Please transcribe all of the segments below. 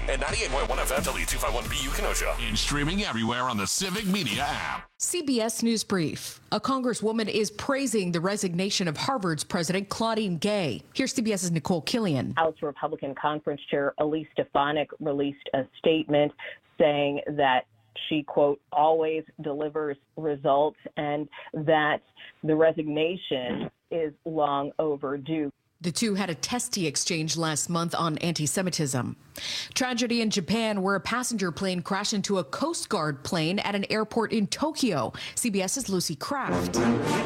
and 98.1 FM W251BU Kenosha. And streaming everywhere on the Civic Media app. CBS News Brief. A congresswoman is praising the resignation of Harvard's president, Claudine Gay. Here's CBS's Nicole Killian. House Republican Conference Chair Elise Stefanik released a statement saying that she, quote, always delivers results and that the resignation is long overdue. The two had a testy exchange last month on anti-Semitism. Tragedy in Japan where a passenger plane crashed into a Coast Guard plane at an airport in Tokyo. CBS's Lucy Kraft.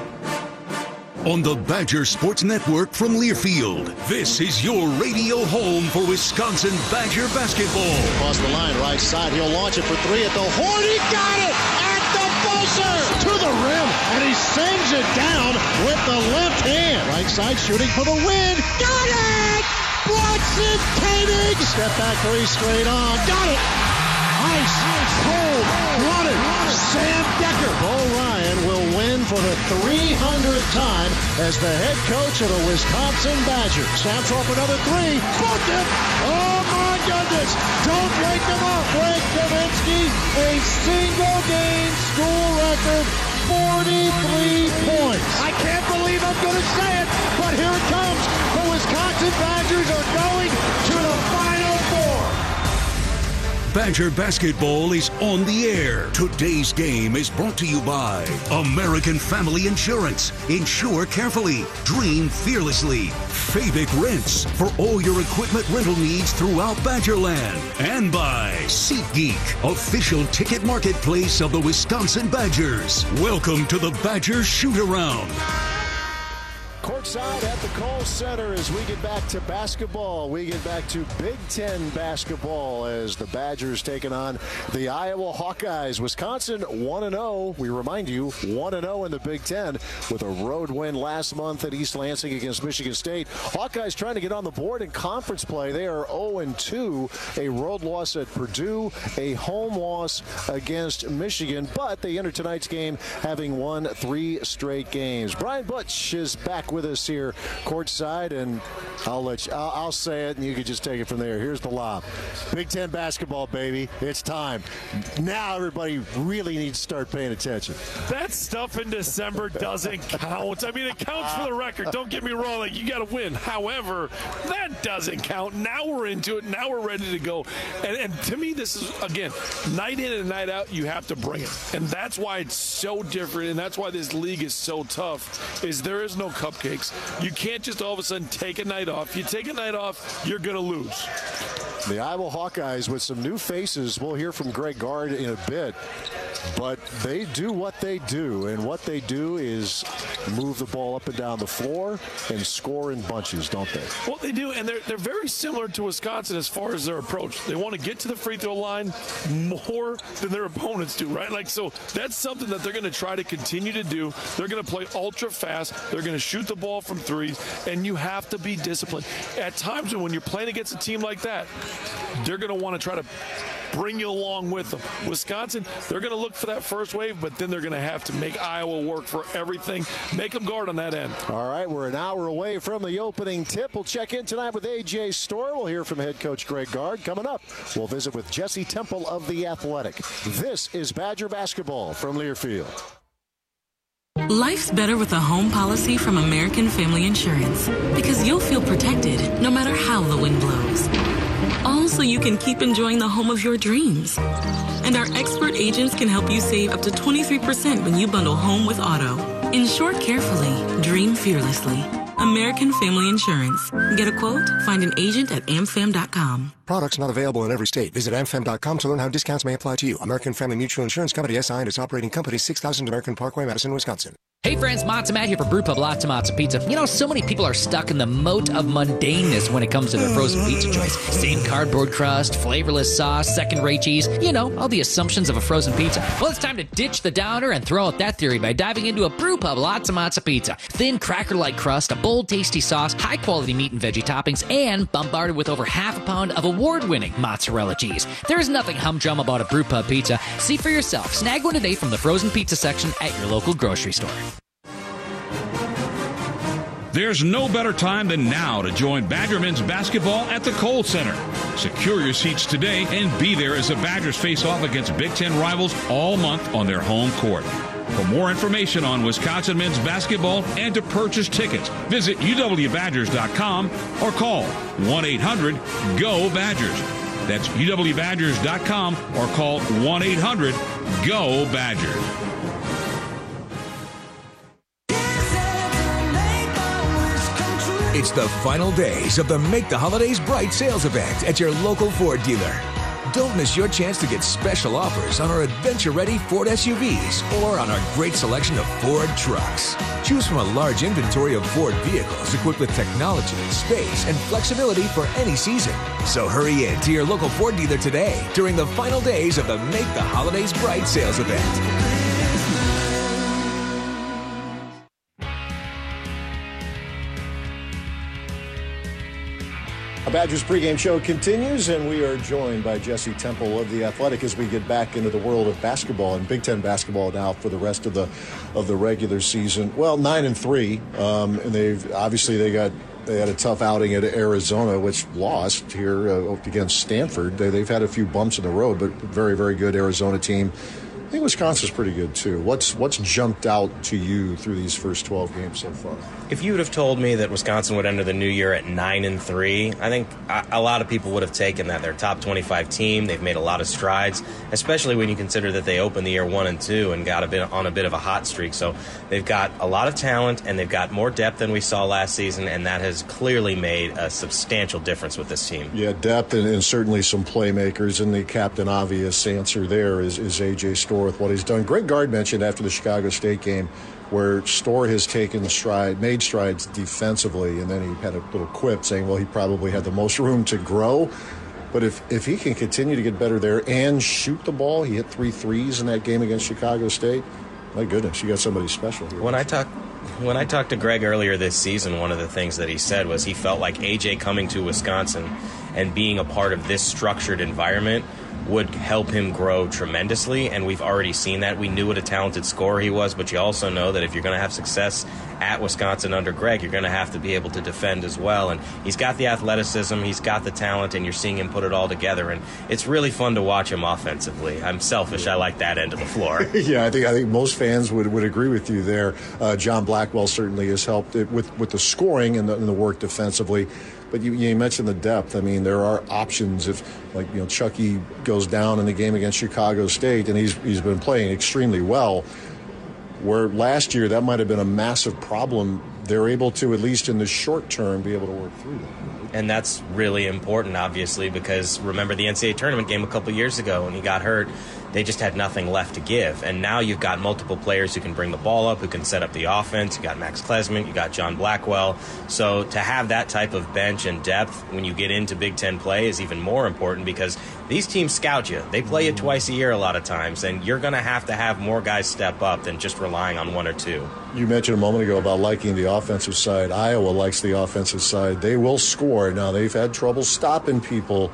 On the Badger Sports Network from Learfield, this is your radio home for Wisconsin Badger basketball. Across the line, right side, he'll launch it for three at the horn. He got it at the buzzer to the rim, and he sends it down with the left hand. Right side, shooting for the win. Got it! Watson Koenig! Step back three, straight on. Got it! Ice, cold, running. Sam Decker. Bo Ryan will win for the 300th time as the head coach of the Wisconsin Badgers. Snaps off another three. Booked it! Oh my goodness! Don't break them up. Frank Kaminsky, a single game school record, 43 points. I can't believe I'm going to say it, but here it comes. The Wisconsin Badgers are going to the Final Four. Badger basketball is on the air. Today's game is brought to you by American Family Insurance. Insure carefully. Dream fearlessly. Fabic Rents for all your equipment rental needs throughout Badgerland. And by SeatGeek, official ticket marketplace of the Wisconsin Badgers. Welcome to the Badger Shoot-Around. Courtside at the Kohl Center as we get back to basketball. We get back to Big Ten basketball as the Badgers taking on the Iowa Hawkeyes. Wisconsin 1-0. We remind you, 1-0 in the Big Ten with a road win last month at East Lansing against Michigan State. Hawkeyes trying to get on the board in conference play. They are 0-2. A road loss at Purdue, a home loss against Michigan, but they enter tonight's game having won 3 straight games. Brian Butch is back with us here courtside, and I'll say it and you can just take it from there. Here's the lob. Big Ten basketball, baby. It's time. Now everybody really needs to start paying attention. That stuff in December doesn't count. I mean, it counts for the record. Don't get me wrong. Like, you got to win. However, that doesn't count. Now we're into it. Now we're ready to go. And to me, this is, again, night in and night out, you have to bring it. And that's why it's so different, and that's why this league is so tough, is there is no cupcakes. You can't just all of a sudden take a night off. You take a night off, you're going to lose. The Iowa Hawkeyes with some new faces. We'll hear from Greg Gard in a bit. But they do what they do, and what they do is move the ball up and down the floor and score in bunches, don't they? Well, they do, and they're very similar to Wisconsin as far as their approach. They want to get to the free throw line more than their opponents do, right? Like, so that's something that they're going to try to continue to do. They're going to play ultra fast. They're going to shoot the ball from threes, and you have to be disciplined. At times when you're playing against a team like that, they're going to want to try to bring you along with them. Wisconsin, they're going to look for that first wave, but then they're going to have to make Iowa work for everything. Make them guard on that end. All right, we're an hour away from the opening tip. We'll check in tonight with A.J. Storr. We'll hear from head coach Greg Gard. Coming up, we'll visit with Jesse Temple of The Athletic. This is Badger Basketball from Learfield. Life's better with a home policy from American Family Insurance because you'll feel protected no matter how the wind blows. All so you can keep enjoying the home of your dreams. And our expert agents can help you save up to 23% when you bundle home with auto. Insure carefully, dream fearlessly. American Family Insurance. Get a quote? Find an agent at amfam.com. Products not available in every state. Visit amfam.com to learn how discounts may apply to you. American Family Mutual Insurance Company, SI, and its operating company, 6000 American Parkway, Madison, Wisconsin. Hey friends, Matzo Matt here for Brewpub Lots of Matzo Pizza. You know, so many people are stuck in the moat of mundaneness when it comes to their frozen pizza choice. Same cardboard crust, flavorless sauce, second-rate cheese. You know, all the assumptions of a frozen pizza. Well, it's time to ditch the downer and throw out that theory by diving into a Brewpub Lots of Matzo Pizza. Thin, cracker-like crust, a bold, tasty sauce, high-quality meat and veggie toppings, and bombarded with over half a pound of award-winning mozzarella cheese. There is nothing humdrum about a Brewpub pizza. See for yourself. Snag one today from the frozen pizza section at your local grocery store. There's no better time than now to join Badger men's basketball at the Kohl Center. Secure your seats today and be there as the Badgers face off against Big Ten rivals all month on their home court. For more information on Wisconsin men's basketball and to purchase tickets, visit uwbadgers.com or call 1-800-GO-BADGERS. That's uwbadgers.com or call 1-800-GO-BADGERS. It's the final days of the Make the Holidays Bright sales event at your local Ford dealer. Don't miss your chance to get special offers on our adventure-ready Ford SUVs or on our great selection of Ford trucks. Choose from a large inventory of Ford vehicles equipped with technology, space, and flexibility for any season. So hurry in to your local Ford dealer today during the final days of the Make the Holidays Bright sales event. A Badgers pregame show continues, and we are joined by Jesse Temple of The Athletic as we get back into the world of basketball and Big Ten basketball now for the rest of the regular season. Well, 9-3, and they had a tough outing at Arizona, which lost here against Stanford. They've had a few bumps in the road, but very, very good Arizona team. I think Wisconsin's pretty good, too. What's jumped out to you through these first 12 games so far? If you would have told me that Wisconsin would enter the new year at 9-3, I think a lot of people would have taken that. They're a top 25 team. They've made a lot of strides, especially when you consider that they opened the year 1-2 and got on a bit of a hot streak. So they've got a lot of talent, and they've got more depth than we saw last season, and that has clearly made a substantial difference with this team. Yeah, depth and certainly some playmakers, and the captain obvious answer there is A.J. Storr with what he's done. Greg Gard mentioned after the Chicago State game where Storr has made strides defensively, and then he had a little quip saying, well, he probably had the most room to grow. But if he can continue to get better there and shoot the ball, he hit 3 threes in that game against Chicago State. My goodness, you got somebody special here. When I talked to Greg earlier this season, one of the things that he said was he felt like AJ coming to Wisconsin and being a part of this structured environment would help him grow tremendously, and we've already seen that. We knew what a talented scorer he was, but you also know that if you're going to have success at Wisconsin under Greg, you're going to have to be able to defend as well. And he's got the athleticism, he's got the talent, and you're seeing him put it all together. And it's really fun to watch him offensively. I'm selfish. I like that end of the floor. Yeah, I think most fans would agree with you there. John Blackwell certainly has helped with the scoring and the work defensively. But you mentioned the depth. I mean, there are options if, Chucky goes down in the game against Chicago State, and he's been playing extremely well, where last year that might have been a massive problem. They're able to, at least in the short term, be able to work through that. And that's really important, obviously, because remember the NCAA tournament game a couple years ago when he got hurt, they just had nothing left to give. And now you've got multiple players who can bring the ball up, who can set up the offense. You got Max Klesmit, you got John Blackwell. So to have that type of bench and depth when you get into Big Ten play is even more important because these teams scout you. They play you twice a year a lot of times, and you're going to have more guys step up than just relying on one or two. You mentioned a moment ago about liking the offensive side. Iowa likes the offensive side. They will score. Now, they've had trouble stopping people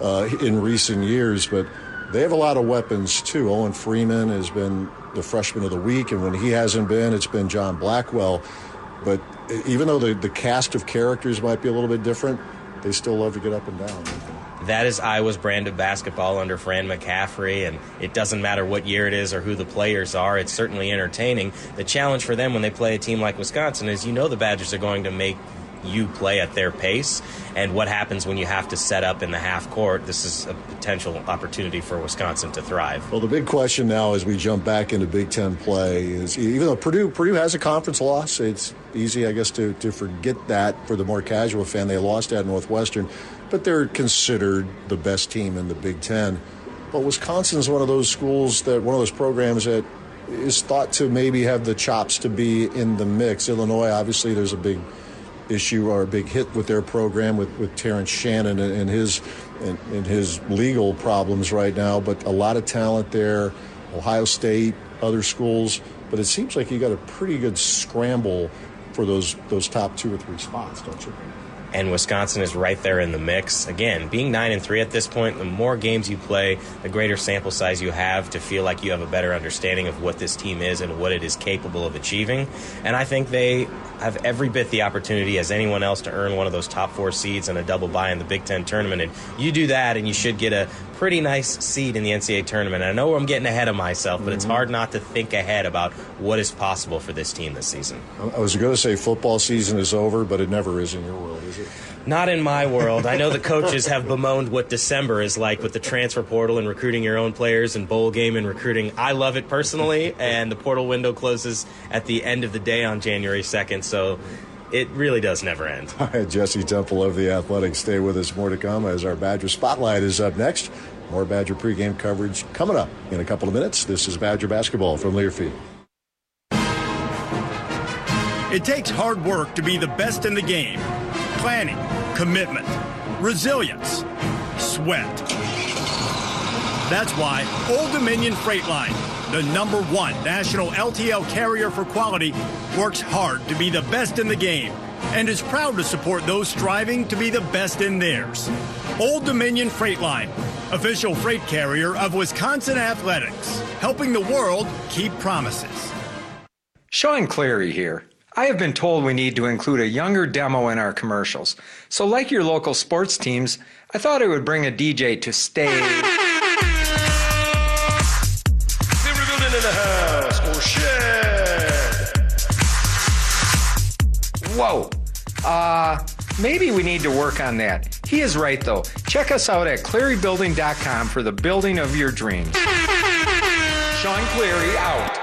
in recent years, but they have a lot of weapons, too. Owen Freeman has been the freshman of the week, and when he hasn't been, it's been John Blackwell. But even though the cast of characters might be a little bit different, they still love to get up and down. That is Iowa's brand of basketball under Fran McCaffrey, and it doesn't matter what year it is or who the players are. It's certainly entertaining. The challenge for them when they play a team like Wisconsin is the Badgers are going to make you play at their pace, and what happens when you have to set up in the half court. This is a potential opportunity for Wisconsin to thrive. Well, the big question now as we jump back into Big Ten play is, even though Purdue has a conference loss, it's easy, I guess, to forget that for the more casual fan. They lost at Northwestern, but they're considered the best team in the Big Ten. But Wisconsin's one of those programs that is thought to maybe have the chops to be in the mix. Illinois, obviously, there's a big issue or a big hit with their program with Terrence Shannon and his legal problems right now, but a lot of talent there. Ohio State, other schools, but it seems like you got a pretty good scramble for those top 2 or 3 spots, don't you? and Wisconsin is right there in the mix. Again, being 9-3 at this point, the more games you play, the greater sample size you have to feel like you have a better understanding of what this team is and what it is capable of achieving. And I think they have every bit the opportunity as anyone else to earn one of those top 4 seeds and a double bye in the Big Ten tournament. And you do that, and you should get a pretty nice seed in the NCAA tournament. I know I'm getting ahead of myself, but it's hard not to think ahead about what is possible for this team this season. I was going to say football season is over, but it never is in your world, is it? Not in my world. I know the coaches have bemoaned what December is like with the transfer portal and recruiting your own players and bowl game and recruiting. I love it personally, and the portal window closes at the end of the day on January 2nd, so it really does never end. All right, Jesse Temple of The Athletic. Stay with us. More to come as our Badger Spotlight is up next. More Badger pregame coverage coming up in a couple of minutes. This is Badger Basketball from Learfield. It takes hard work to be the best in the game. Planning, commitment, resilience, sweat. That's why Old Dominion Freight Line, the #1 national LTL carrier for quality, works hard to be the best in the game and is proud to support those striving to be the best in theirs. Old Dominion Freight Line, official freight carrier of Wisconsin Athletics, helping the world keep promises. Sean Cleary here. I have been told we need to include a younger demo in our commercials. So like your local sports teams, I thought I would bring a DJ to stay. In the house for Shed. Whoa. Maybe we need to work on that. He is right, though. Check us out at ClearyBuilding.com for the building of your dreams. Sean Cleary out.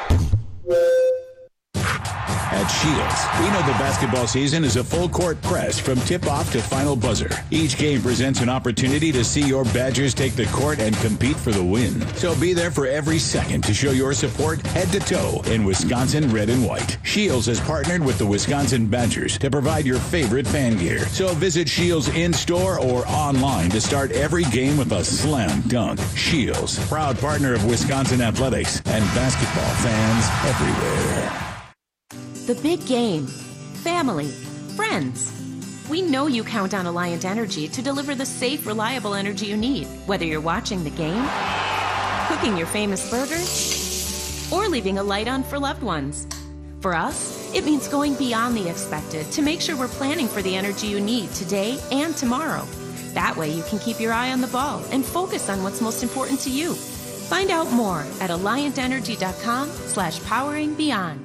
At Shields, we know the basketball season is a full-court press from tip-off to final buzzer. Each game presents an opportunity to see your Badgers take the court and compete for the win. So be there for every second to show your support head to toe in Wisconsin red and white. Shields has partnered with the Wisconsin Badgers to provide your favorite fan gear. So visit Shields in-store or online to start every game with a slam dunk. Shields, proud partner of Wisconsin Athletics and basketball fans everywhere. The big game, family, friends. We know you count on Alliant Energy to deliver the safe, reliable energy you need, whether you're watching the game, cooking your famous burgers, or leaving a light on for loved ones. For us, it means going beyond the expected to make sure we're planning for the energy you need today and tomorrow. That way you can keep your eye on the ball and focus on what's most important to you. Find out more at alliantenergy.com/poweringbeyond.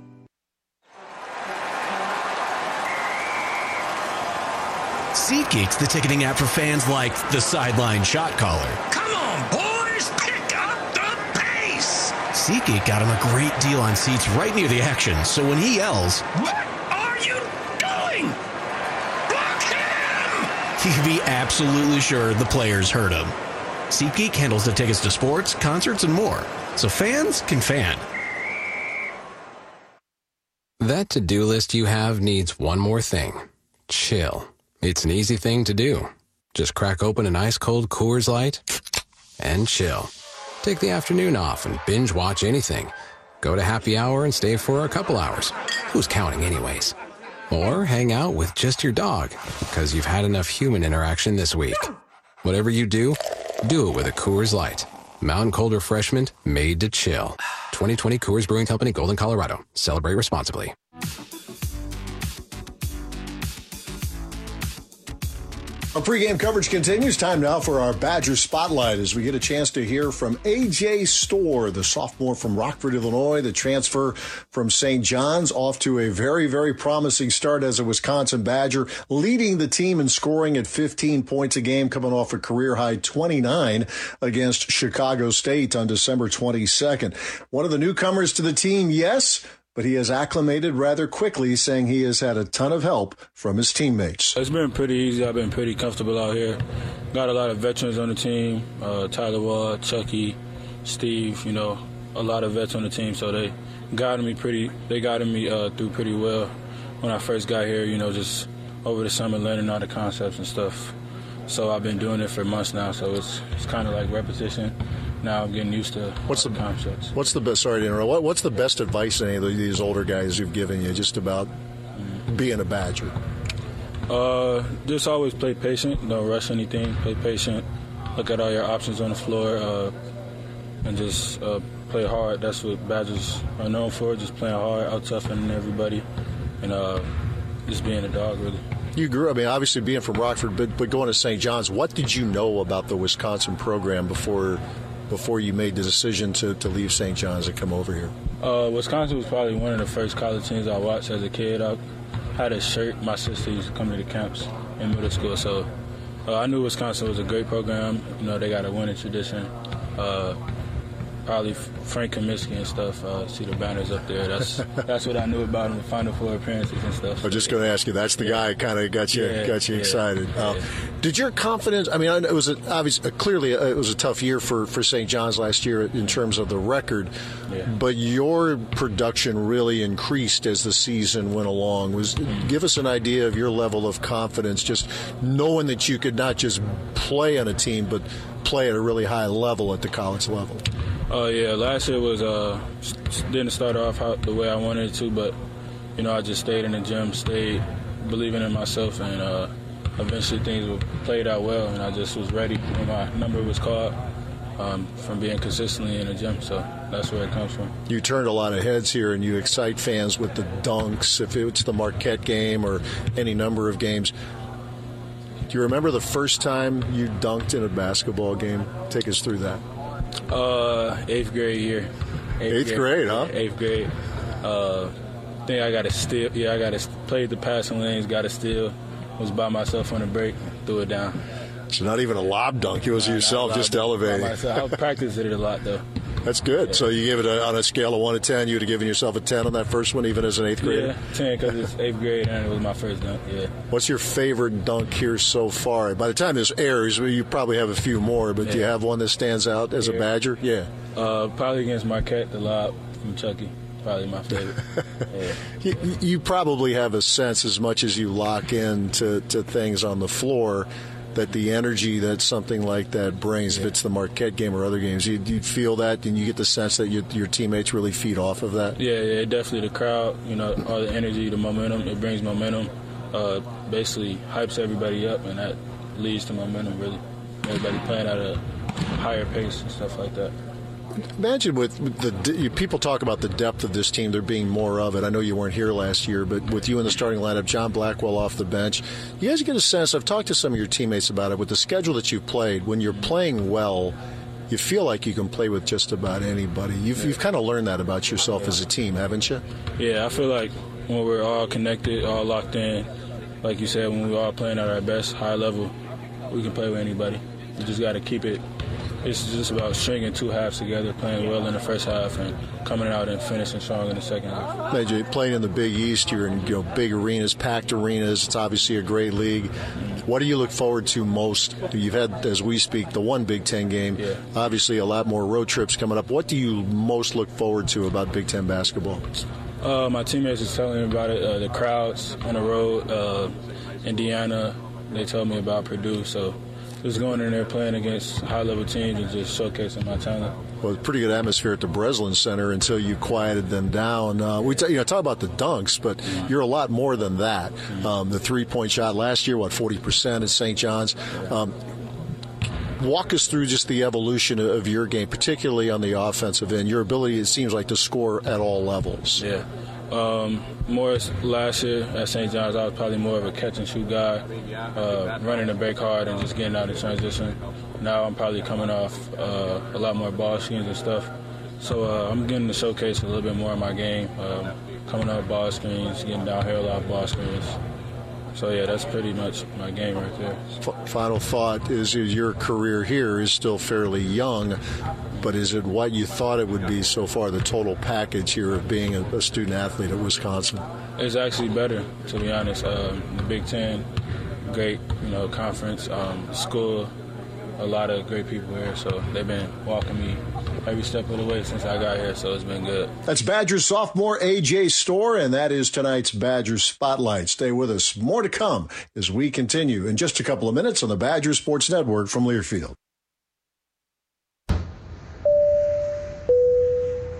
SeatGeek's the ticketing app for fans like the sideline shot caller. Come on, boys, pick up the pace! SeatGeek got him a great deal on seats right near the action, so when he yells, "What are you doing? Block him!" he can be absolutely sure the players heard him. SeatGeek handles the tickets to sports, concerts, and more, so fans can fan. That to-do list you have needs one more thing. Chill. It's an easy thing to do. Just crack open an ice-cold Coors Light and chill. Take the afternoon off and binge watch anything. Go to happy hour and stay for a couple hours. Who's counting anyways? Or hang out with just your dog because you've had enough human interaction this week. Whatever you do it with a Coors Light. Mountain cold refreshment made to chill. 2020 Coors Brewing Company, Golden, Colorado. Celebrate responsibly. Our pregame coverage continues. Time now for our Badger Spotlight as we get a chance to hear from A.J. Storr, the sophomore from Rockford, Illinois, the transfer from St. John's, off to a very, very promising start as a Wisconsin Badger, leading the team in scoring at 15 points a game, coming off a career-high 29 against Chicago State on December 22nd. One of the newcomers to the team, yes, but he has acclimated rather quickly, saying he has had a ton of help from his teammates. It's been pretty easy. I've been pretty comfortable out here. Got a lot of veterans on the team, Tyler Ward, Chucky, Steve, a lot of vets on the team, so they guided me through pretty well when I first got here, just over the summer learning all the concepts and stuff. So I've been doing it for months now, so it's kind of like repetition. Now I'm getting used to the concepts. What's the best? Sorry to interrupt. What's the best advice any of these older guys have given you just about being a Badger? Just always play patient. Don't rush anything. Play patient. Look at all your options on the floor, and just play hard. That's what Badgers are known for, just playing hard, out-toughening everybody, and just being a dog, really. You grew, obviously being from Rockford, but going to St. John's, what did you know about the Wisconsin program before you made the decision to leave St. John's and come over here? Wisconsin was probably one of the first college teams I watched as a kid. I had a shirt. My sister used to come to the camps in middle school, so I knew Wisconsin was a great program. They got a winning tradition. Probably Frank Kaminsky and stuff. See the banners up there. That's what I knew about him, the Final Four appearances and stuff. I was just going to ask you. That's the guy kind of got you excited. Did your confidence? It was clearly it was a tough year for St. John's last year in terms of the record, but your production really increased as the season went along. Give us an idea of your level of confidence, just knowing that you could not just play on a team, but play at a really high level at the college level. Last year was didn't start off the way I wanted it to, but I just stayed in the gym, stayed believing in myself, and eventually things played out well, and I just was ready when my number was called from being consistently in the gym. So that's where it comes from. You turned a lot of heads here, and you excite fans with the dunks. If it's the Marquette game or any number of games. Do you remember the first time you dunked in a basketball game? Take us through that. 8th grade year. 8th grade, huh? 8th grade. I think I got a steal. Yeah, I got to play the passing lanes, got a steal. Was by myself on the break, threw it down. So not even a lob dunk. It was yourself just elevating. I practiced it a lot, though. That's good. Yeah. So you gave it on a scale of 1 to 10. You would have given yourself a 10 on that first one, even as an 8th grader? Yeah, 10 because it's 8th grade and it was my first dunk, yeah. What's your favorite dunk here so far? By the time this airs, you probably have a few more, but do you have one that stands out as a Badger? Yeah. Probably against Marquette, the lob from Chucky. Probably my favorite. Yeah. You probably have a sense, as much as you lock in to things on the floor, that the energy that something like that brings, if it's the Marquette game or other games, you feel that, and you get the sense that your teammates really feed off of that? Yeah, definitely. The crowd, all the energy, the momentum, it brings momentum, basically hypes everybody up, and that leads to momentum, really. Everybody playing at a higher pace and stuff like that. Imagine people talk about the depth of this team, there being more of it. I know you weren't here last year, but with you in the starting lineup, John Blackwell off the bench, you guys get a sense, I've talked to some of your teammates about it, with the schedule that you've played, when you're playing well, you feel like you can play with just about anybody. You've kind of learned that about yourself as a team, haven't you? Yeah, I feel like when we're all connected, all locked in, like you said, when we're all playing at our best, high level, we can play with anybody. You just got to keep it. It's just about stringing 2 halves together, playing well in the first half, and coming out and finishing strong in the second half. You're playing in the Big East, you're in big arenas, packed arenas. It's obviously a great league. What do you look forward to most? You've had, as we speak, the one Big Ten game. Yeah. Obviously, a lot more road trips coming up. What do you most look forward to about Big Ten basketball? My teammates are telling me about it. The crowds on the road, Indiana, they told me about Purdue, so just going in there playing against high-level teams and just showcasing my talent. Well, pretty good atmosphere at the Breslin Center until you quieted them down. We talk about the dunks, but you're a lot more than that. The three-point shot last year, 40% at St. John's. Walk us through just the evolution of your game, particularly on the offensive end. Your ability, it seems like, to score at all levels. Yeah. More last year at St. John's, I was probably more of a catch-and-shoot guy, running the break hard and just getting out of transition. Now I'm probably coming off a lot more ball screens and stuff. So I'm getting to showcase a little bit more of my game, coming off ball screens, getting down here a lot of ball screens. So, yeah, that's pretty much my game right there. Final thought is your career here is still fairly young, but is it what you thought it would be so far, the total package here of being a student athlete at Wisconsin? It's actually better, to be honest. The Big Ten, great, conference, school, a lot of great people here, so they've been walking me every step of the way since I got here, so it's been good. That's Badgers sophomore A.J. Storr, and that is tonight's Badgers Spotlight. Stay with us. More to come as we continue in just a couple of minutes on the Badgers Sports Network from Learfield.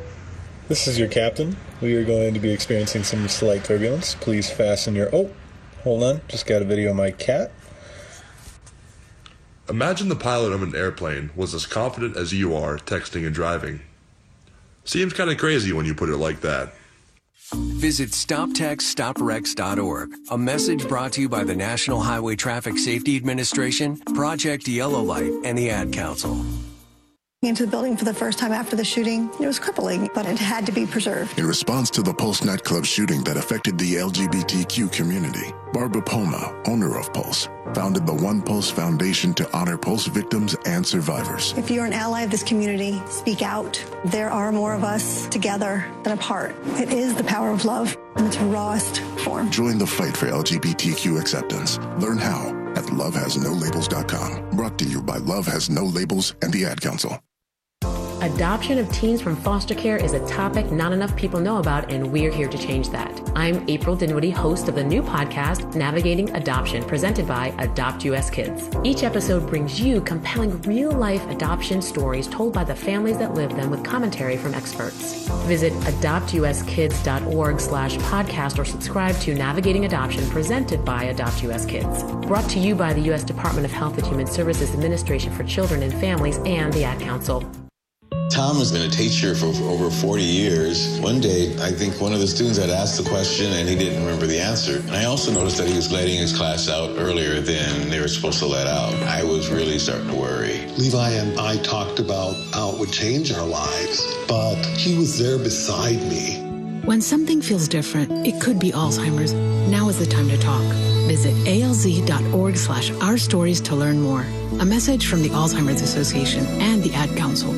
This is your captain. We are going to be experiencing some slight turbulence. Please fasten your... Hold on, just got a video of my cat. Imagine the pilot of an airplane was as confident as you are texting and driving. Seems kind of crazy when you put it like that. Visit StopTextsStopWrecks.org. A message brought to you by the National Highway Traffic Safety Administration, Project Yellow Light, and the Ad Council. Into the building for the first time after the shooting. It was crippling, but it had to be preserved. In response to the Pulse nightclub shooting that affected the LGBTQ community, Barbara Poma, owner of Pulse, founded the One Pulse Foundation to honor Pulse victims and survivors. If you're an ally of this community, speak out. There are more of us together than apart. It is the power of love in its rawest form. Join the fight for LGBTQ acceptance. Learn how at lovehasnolabels.com. Brought to you by Love Has No Labels and the Ad Council. Adoption of teens from foster care is a topic not enough people know about, and we're here to change that. I'm April Dinwiddie, host of the new podcast, Navigating Adoption, presented by Adopt US Kids. Each episode brings you compelling real-life adoption stories told by the families that live them with commentary from experts. Visit adoptuskids.org/podcast or subscribe to Navigating Adoption, presented by Adopt US Kids. Brought to you by the U.S. Department of Health and Human Services Administration for Children and Families and the Ad Council. Tom has been a teacher for over 40 years. One day, I think one of the students had asked the question and he didn't remember the answer. And I also noticed that he was letting his class out earlier than they were supposed to let out. I was really starting to worry. Levi and I talked about how it would change our lives, but he was there beside me. When something feels different, it could be Alzheimer's. Now is the time to talk. Visit alz.org/ourstories to learn more. A message from the Alzheimer's Association and the Ad Council.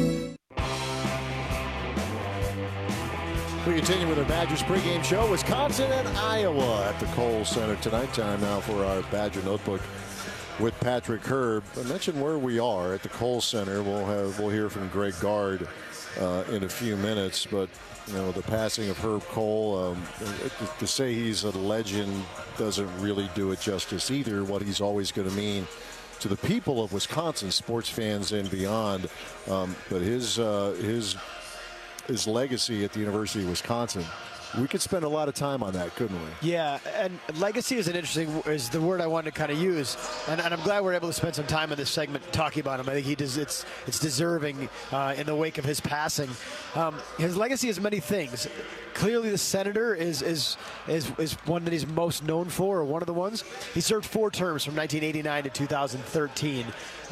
We continue with our Badgers pregame show. Wisconsin and Iowa at the Kohl Center tonight. Time now for our Badger Notebook with Patrick Herb. I mentioned where we are at the Kohl Center. We'll hear from Greg Gard in a few minutes, but you know, the passing of Herb Kohl, to say he's a legend doesn't really do it justice either. What he's always going to mean to the people of Wisconsin, sports fans and beyond, but his legacy at the University of Wisconsin, we could spend a lot of time on that, couldn't we? Yeah, and legacy is is the word I wanted to kind of use, and I'm glad we're able to spend some time in this segment talking about him. I think it's deserving in the wake of his passing. His legacy is many things. Clearly, the Senator is one that he's most known for, or one of the ones. He served 4 terms from 1989 to 2013,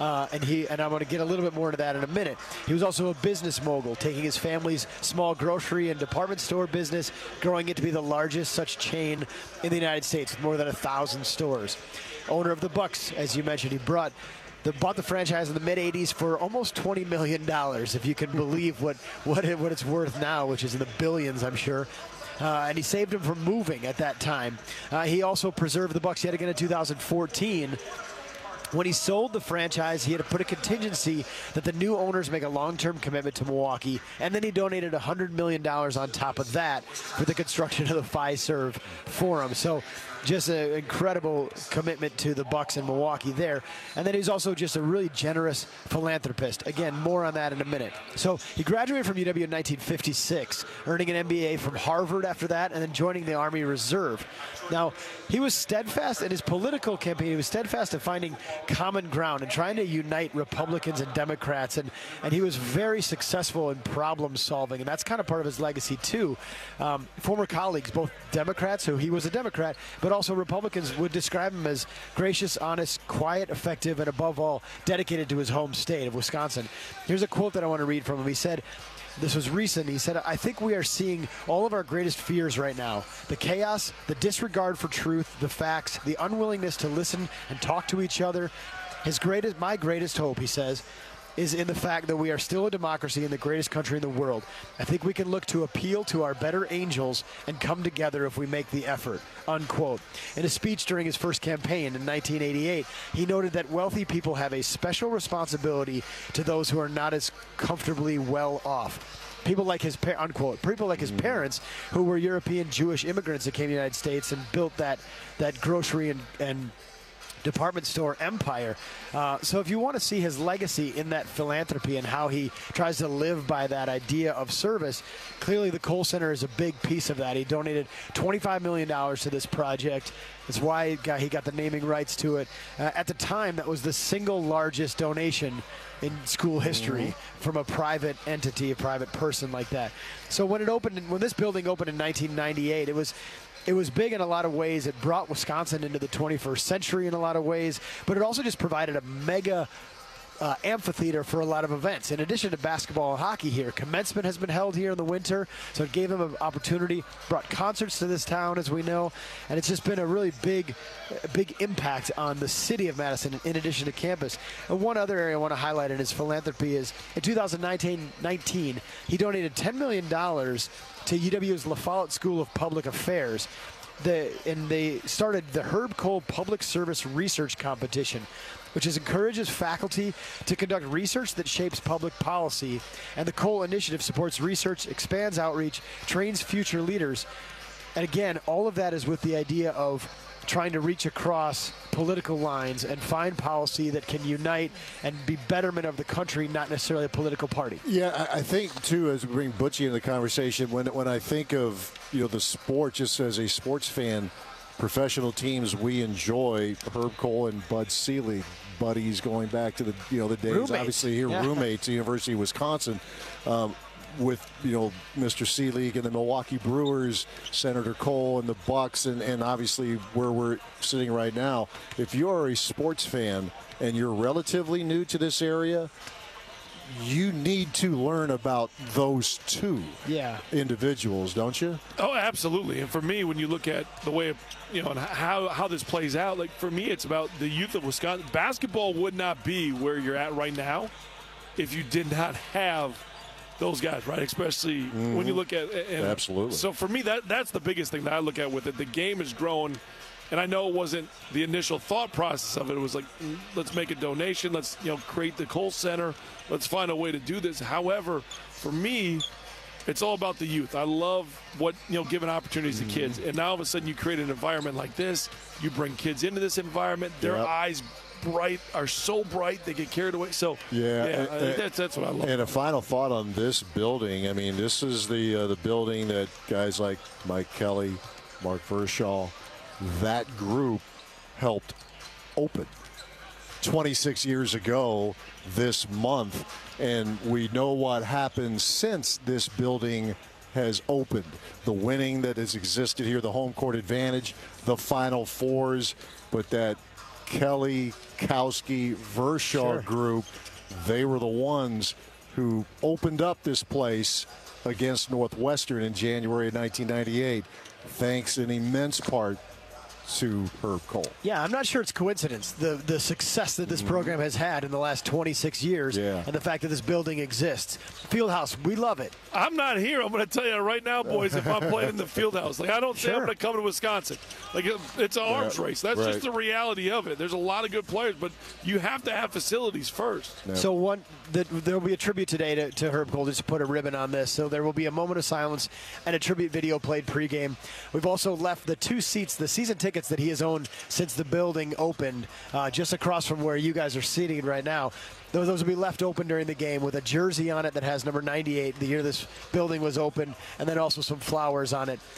and I'm going to get a little bit more into that in a minute. He was also a business mogul, taking his family's small grocery and department store business, growing it to be the largest such chain in the United States, with more than 1,000 stores. Owner of the Bucks, as you mentioned, he bought the franchise in the mid-'80s for almost $20 million, if you can believe what it's worth now, which is in the billions, I'm sure. And he saved him from moving at that time. He also preserved the Bucks yet again in 2014. When he sold the franchise, he had to put a contingency that the new owners make a long-term commitment to Milwaukee, and then he donated $100 million on top of that for the construction of the Fiserv Forum. So just an incredible commitment to the Bucks in Milwaukee there. And then he's also just a really generous philanthropist. Again, more on that in a minute. So he graduated from UW in 1956, earning an MBA from Harvard after that, and then joining the Army Reserve. Now, he was steadfast in his political campaign. He was steadfast in finding common ground and trying to unite Republicans and Democrats. And he was very successful in problem solving. And that's kind of part of his legacy, too. Former colleagues, both Democrats, who he was a Democrat, but also Republicans, would describe him as gracious, honest, quiet, effective, and above all, dedicated to his home state of Wisconsin. Here's a quote that I want to read from him. He said, this was recent, he said, "I think we are seeing all of our greatest fears right now. The chaos, the disregard for truth, the facts, the unwillingness to listen and talk to each other. My greatest hope," he says, "is in the fact that we are still a democracy in the greatest country in the world. I think we can look to appeal to our better angels and come together if we make the effort," unquote. In a speech during his first campaign in 1988, he noted that wealthy people have a special responsibility to those who are not as comfortably well off. People like his unquote, people like his parents, who were European Jewish immigrants that came to the United States and built that grocery and department store empire. So if you want to see his legacy in that philanthropy and how he tries to live by that idea of service, clearly the Kohl Center is a big piece of that. He donated $25 million to this project. That's why he got the naming rights to it. At the time, that was the single largest donation in school history from a private entity, a private person like that. So when this building opened in 1998, it was big in a lot of ways. It brought Wisconsin into the 21st century in a lot of ways, but it also just provided a mega amphitheater for a lot of events. In addition to basketball and hockey here, commencement has been held here in the winter, so it gave them an opportunity, brought concerts to this town, as we know, and it's just been a really big impact on the city of Madison in addition to campus. And one other area I want to highlight in his philanthropy is in 2019, he donated $10 million to UW's La Follette School of Public Affairs. And they started the Herb Kohl Public Service Research Competition, which encourages faculty to conduct research that shapes public policy. And the Kohl Initiative supports research, expands outreach, trains future leaders. And again, all of that is with the idea of trying to reach across political lines and find policy that can unite and be betterment of the country, not necessarily a political party. Yeah, I think, too, as we bring Butchie into the conversation, when I think of the sport, just as a sports fan, professional teams we enjoy, Herb Kohl and Bud Selig, buddies going back to the the days, roommates. Obviously here, roommates at the University of Wisconsin, with Mr. Selig and the Milwaukee Brewers, Senator Kohl and the Bucks, and obviously where we're sitting right now. If you're a sports fan and you're relatively new to this area, you need to learn about those two individuals, don't you? Oh, absolutely. And for me, when you look at the way of, and how this plays out, like for me, it's about the youth of Wisconsin. Basketball would not be where you're at right now if you did not have those guys, right? Especially when you look at absolutely. So for me, that's the biggest thing that I look at with it. The game has grown. And I know it wasn't the initial thought process of it. It was like, let's make a donation. Let's, create the Kohl Center. Let's find a way to do this. However, for me, it's all about the youth. I love giving opportunities to kids. And now all of a sudden you create an environment like this. You bring kids into this environment. Their eyes are so bright they get carried away. So that's what I love. And a final thought on this building. I mean, this is the building that guys like Mike Kelly, Mark Verschall, that group helped open 26 years ago this month, and we know what happened since this building has opened. The winning that has existed here, the home court advantage, the Final Fours, but that Kelly, Kowski, Verschall group, they were the ones who opened up this place against Northwestern in January of 1998, thanks in immense part to Herb Kohl. Yeah, I'm not sure it's coincidence, the success that this program has had in the last 26 years and the fact that this building exists. Fieldhouse, we love it. I'm not here. I'm going to tell you right now, boys, if I'm playing in the Fieldhouse. Like, I don't say I'm going to come to Wisconsin. Like, it's an arms race. That's just the reality of it. There's a lot of good players, but you have to have facilities first. Yeah. So there will be a tribute today to Herb Kohl, just to put a ribbon on this. So there will be a moment of silence and a tribute video played pregame. We've also left the 2 seats, the season tickets that he has owned since the building opened, just across from where you guys are sitting right now. Those will be left open during the game with a jersey on it that has number 98, the year this building was open, and then also some flowers on it.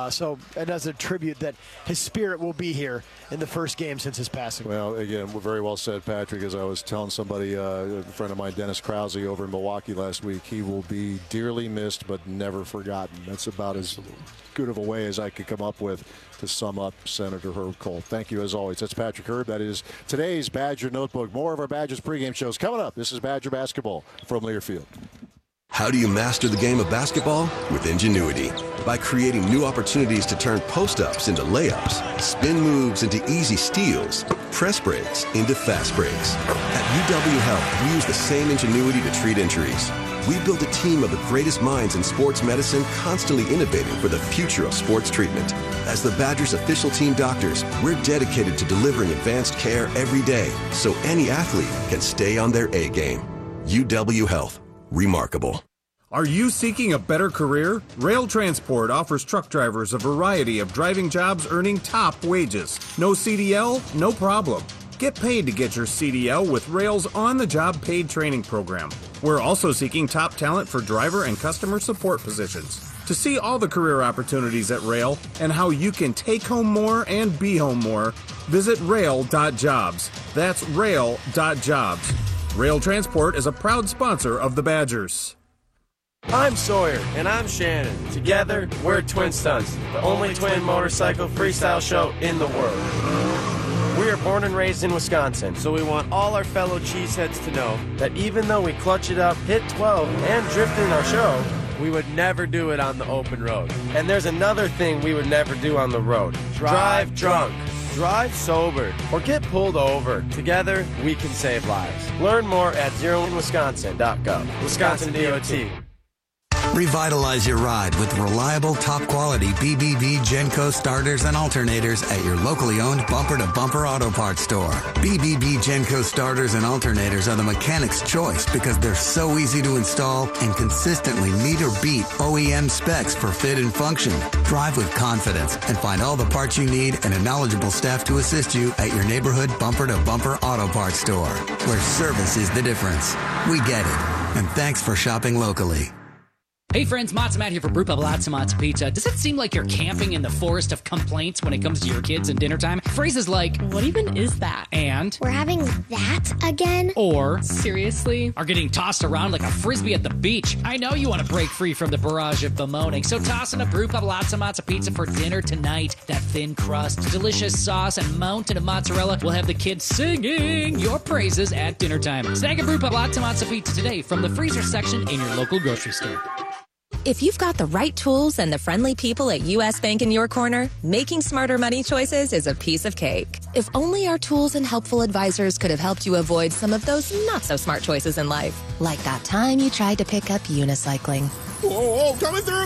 And as a tribute that his spirit will be here in the first game since his passing. Well, again, very well said, Patrick. As I was telling somebody, a friend of mine, Dennis Krause, over in Milwaukee last week, he will be dearly missed but never forgotten. That's about as good of a way as I could come up with to sum up Senator Herb Kohl. Thank you, as always. That's Patrick Herb. That is today's Badger Notebook. More of our Badgers pregame shows coming up. This is Badger Basketball from Learfield. How do you master the game of basketball? With ingenuity. By creating new opportunities to turn post-ups into layups, spin moves into easy steals, press breaks into fast breaks. At UW Health, we use the same ingenuity to treat injuries. We built a team of the greatest minds in sports medicine, constantly innovating for the future of sports treatment. As the Badgers' official team doctors, we're dedicated to delivering advanced care every day so any athlete can stay on their A game. UW Health. Remarkable. Are you seeking a better career? Rail Transport offers truck drivers a variety of driving jobs earning top wages. No CDL? No problem. Get paid to get your CDL with Rail's on-the-job paid training program. We're also seeking top talent for driver and customer support positions. To see all the career opportunities at Rail and how you can take home more and be home more, visit rail.jobs. That's rail.jobs. Rail Transport is a proud sponsor of the Badgers. I'm Sawyer, and I'm Shannon. Together, we're Twin Stunts, the only twin motorcycle freestyle show in the world. We are born and raised in Wisconsin, so we want all our fellow cheeseheads to know that even though we clutch it up, hit 12, and drift in our show, we would never do it on the open road. And there's another thing we would never do on the road. Drive drunk. Drive sober, or get pulled over. Together, we can save lives. Learn more at zeroinwisconsin.gov. Wisconsin DOT. Revitalize your ride with reliable, top-quality BBB Genco starters and alternators at your locally owned bumper-to-bumper auto parts store. BBB Genco starters and alternators are the mechanic's choice because they're so easy to install and consistently meet or beat OEM specs for fit and function. Drive with confidence and find all the parts you need and a knowledgeable staff to assist you at your neighborhood bumper-to-bumper auto parts store, where service is the difference. We get it. And thanks for shopping locally. Hey friends, Matzo Matt here for Brew Pub Lots of Matzo Pizza. Does it seem like you're camping in the forest of complaints when it comes to your kids and dinner time? Phrases like, what even is that? And, we're having that again? Or, seriously? Are getting tossed around like a frisbee at the beach. I know you want to break free from the barrage of bemoaning, so toss in a Brew Pub Lots of Matzo Pizza for dinner tonight. That thin crust, delicious sauce, and mountain of mozzarella will have the kids singing your praises at dinner time. Snag a Brew Pub Lots of Matzo Pizza today from the freezer section in your local grocery store. If you've got the right tools and the friendly people at U.S. Bank in your corner, making smarter money choices is a piece of cake. If only our tools and helpful advisors could have helped you avoid some of those not-so-smart choices in life. Like that time you tried to pick up unicycling. Whoa, coming through!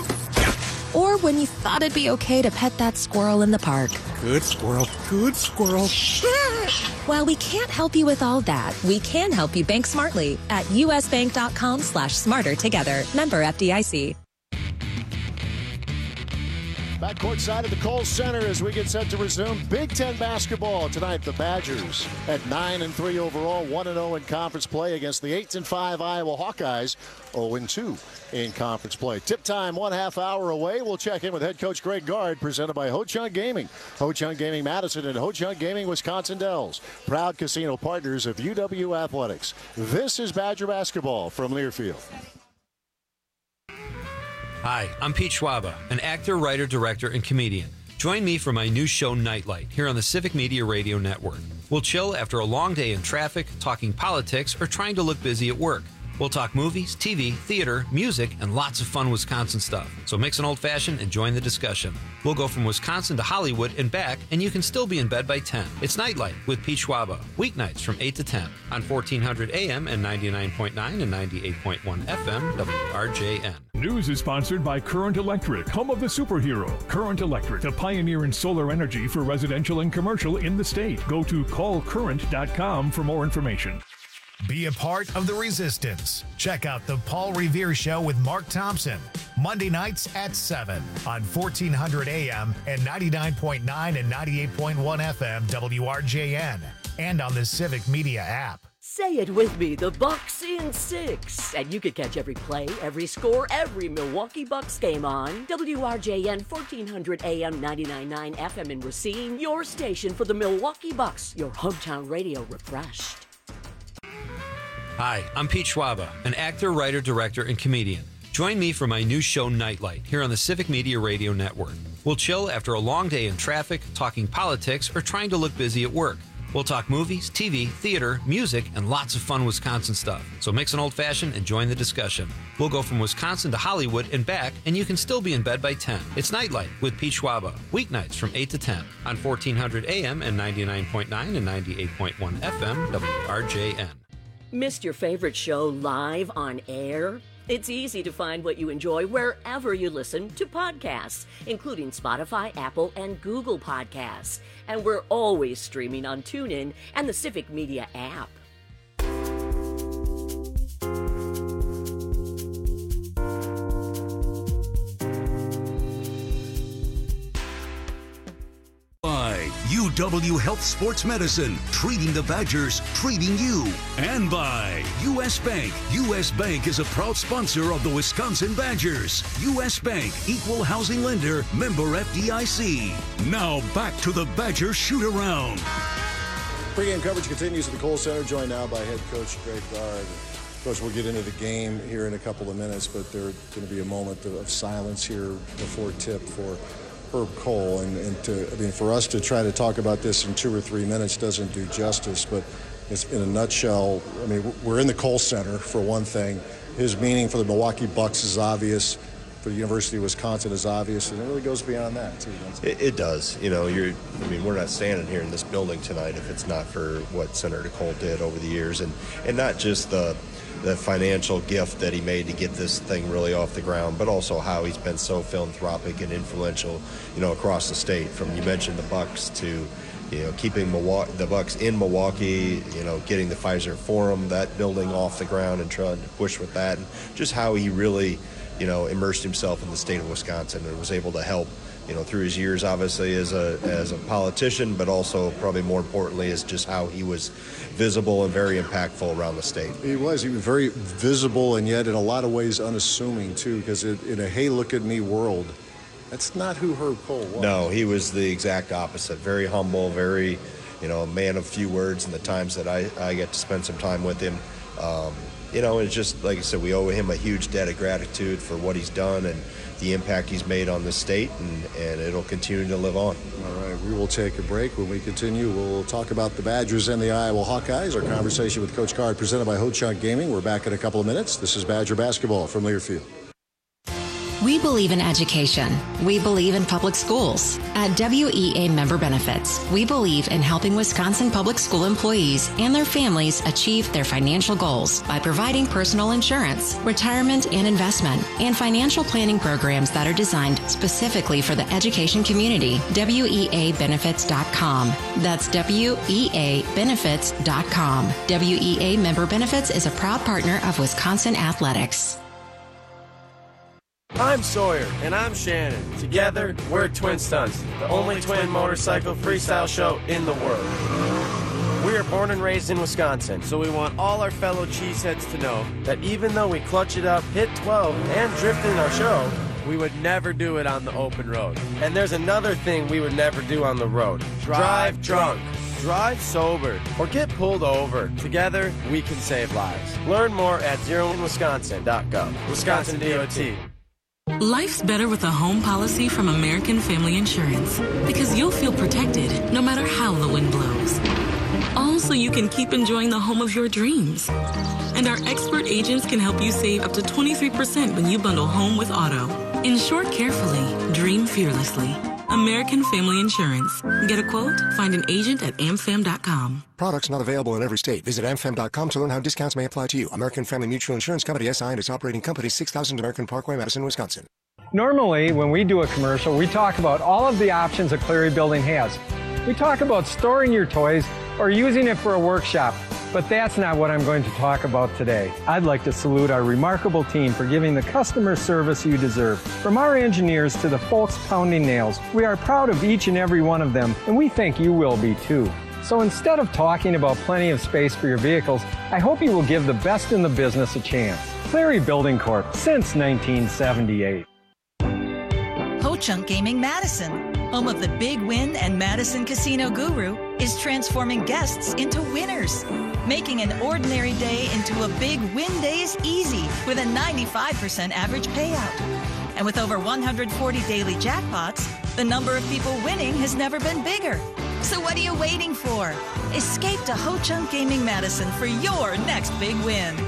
Or when you thought it'd be okay to pet that squirrel in the park. Good squirrel, good squirrel. While we can't help you with all that, we can help you bank smartly at usbank.com/smarter together. Member FDIC. Back courtside at the Kohl Center as we get set to resume Big Ten basketball tonight. The Badgers at 9-3 overall, 1-0 in conference play against the 8-5 Iowa Hawkeyes, 0-2 in conference play. Tip time 1/2 hour away. We'll check in with head coach Greg Gard, presented by Ho Chunk Gaming. Ho Chunk Gaming Madison and Ho Chunk Gaming Wisconsin Dells, proud casino partners of UW Athletics. This is Badger basketball from Learfield. Hi, I'm Pete Schwaba, an actor, writer, director, and comedian. Join me for my new show, Nightlight, here on the Civic Media Radio Network. We'll chill after a long day in traffic, talking politics, or trying to look busy at work. We'll talk movies, TV, theater, music, and lots of fun Wisconsin stuff. So mix an old-fashioned and join the discussion. We'll go from Wisconsin to Hollywood and back, and you can still be in bed by 10. It's Nightlight with Pete Schwaba, weeknights from 8 to 10 on 1400 AM and 99.9 and 98.1 FM WRJN. News is sponsored by Current Electric, home of the superhero. Current Electric, the pioneer in solar energy for residential and commercial in the state. Go to callcurrent.com for more information. Be a part of the resistance. Check out the Paul Revere Show with Mark Thompson, Monday nights at 7 on 1400 AM and 99.9 and 98.1 FM WRJN, and on the Civic Media app. Say it with me, the Bucks in 6. And you can catch every play, every score, every Milwaukee Bucks game on WRJN 1400 AM 99.9 FM in Racine, your station for the Milwaukee Bucks, your hometown radio refreshed. Hi, I'm Pete Schwaba, an actor, writer, director, and comedian. Join me for my new show, Nightlight, here on the Civic Media Radio Network. We'll chill after a long day in traffic, talking politics, or trying to look busy at work. We'll talk movies, TV, theater, music, and lots of fun Wisconsin stuff. So mix an old-fashioned and join the discussion. We'll go from Wisconsin to Hollywood and back, and you can still be in bed by 10. It's Nightlight with Pete Schwaba, weeknights from 8 to 10 on 1400 AM and 99.9 and 98.1 FM WRJN. Missed your favorite show live on air? It's easy to find what you enjoy wherever you listen to podcasts, including Spotify, Apple, and Google Podcasts. And we're always streaming on TuneIn and the Civic Media app. UW Health Sports Medicine, treating the Badgers, treating you. And by U.S. Bank. U.S. Bank is a proud sponsor of the Wisconsin Badgers. U.S. Bank, equal housing lender, member FDIC. Now back to the Badger shoot-around. Pre-game coverage continues at the Kohl Center, joined now by head coach Greg Gard. Coach, we'll get into the game here in a couple of minutes, but there's going to be a moment of silence here before tip for Herb Kohl. For us to try to talk about this in 2 or 3 minutes doesn't do justice, but it's in a nutshell. I mean, we're in the Kohl Center, for one thing. His meaning for the Milwaukee Bucks is obvious. For the University of Wisconsin is obvious, and it really goes beyond that, too. It does. We're not standing here in this building tonight if it's not for what Senator Kohl did over the years, and not just the financial gift that he made to get this thing really off the ground, but also how he's been so philanthropic and influential, across the state. From, you mentioned the Bucks, to keeping the Bucks in Milwaukee, getting the Pfizer Forum, that building off the ground and trying to push with that, and just how he really immersed himself in the state of Wisconsin and was able to help, through his years, obviously, as a politician, but also probably more importantly is just how he was visible and very impactful around the state. He was very visible, and yet in a lot of ways unassuming too, because in a hey, look at me world, that's not who Herb Kohl was. No, he was the exact opposite. Very humble, very, a man of few words in the times that I get to spend some time with him. It's just, like I said, we owe him a huge debt of gratitude for what he's done and the impact he's made on the state, and it'll continue to live on. All right, we will take a break. When we continue, we'll talk about the Badgers and the Iowa Hawkeyes. Our conversation with Coach Gard, presented by Ho-Chunk Gaming. We're back in a couple of minutes. This is Badger Basketball from Learfield. We believe in education. We believe in public schools. At WEA Member Benefits, we believe in helping Wisconsin public school employees and their families achieve their financial goals by providing personal insurance, retirement and investment, and financial planning programs that are designed specifically for the education community. WEAbenefits.com. That's WEAbenefits.com. WEA Member Benefits is a proud partner of Wisconsin Athletics. I'm Sawyer. And I'm Shannon. Together, we're Twin Stunts, the only twin motorcycle freestyle show in the world. We are born and raised in Wisconsin, so we want all our fellow cheeseheads to know that even though we clutch it up, hit 12, and drift in our show, we would never do it on the open road. And there's another thing we would never do on the road. Drive drunk. Drive sober, or get pulled over. Together, we can save lives. Learn more at zeroinwisconsin.gov. Wisconsin DOT. Life's better with a home policy from American Family Insurance, because you'll feel protected no matter how the wind blows. All so you can keep enjoying the home of your dreams. And our expert agents can help you save up to 23% when you bundle home with auto. Insure carefully, dream fearlessly. American Family Insurance. Get a quote? Find an agent at amfam.com. Products not available in every state. Visit amfam.com to learn how discounts may apply to you. American Family Mutual Insurance Company, SI, and its operating company, 6000 American Parkway, Madison, Wisconsin. Normally, when we do a commercial, we talk about all of the options a Cleary building has. We talk about storing your toys or using it for a workshop. But that's not what I'm going to talk about today. I'd like to salute our remarkable team for giving the customer service you deserve. From our engineers to the folks pounding nails, we are proud of each and every one of them, and we think you will be too. So instead of talking about plenty of space for your vehicles, I hope you will give the best in the business a chance. Cleary Building Corp. Since 1978. Ho-Chunk Gaming Madison, home of the Big Win and Madison Casino Guru, is transforming guests into winners, making an ordinary day into a big win days easy with a 95% average payout. And with over 140 daily jackpots, the number of people winning has never been bigger. So what are you waiting for? Escape to Ho-Chunk Gaming Madison for your next big win.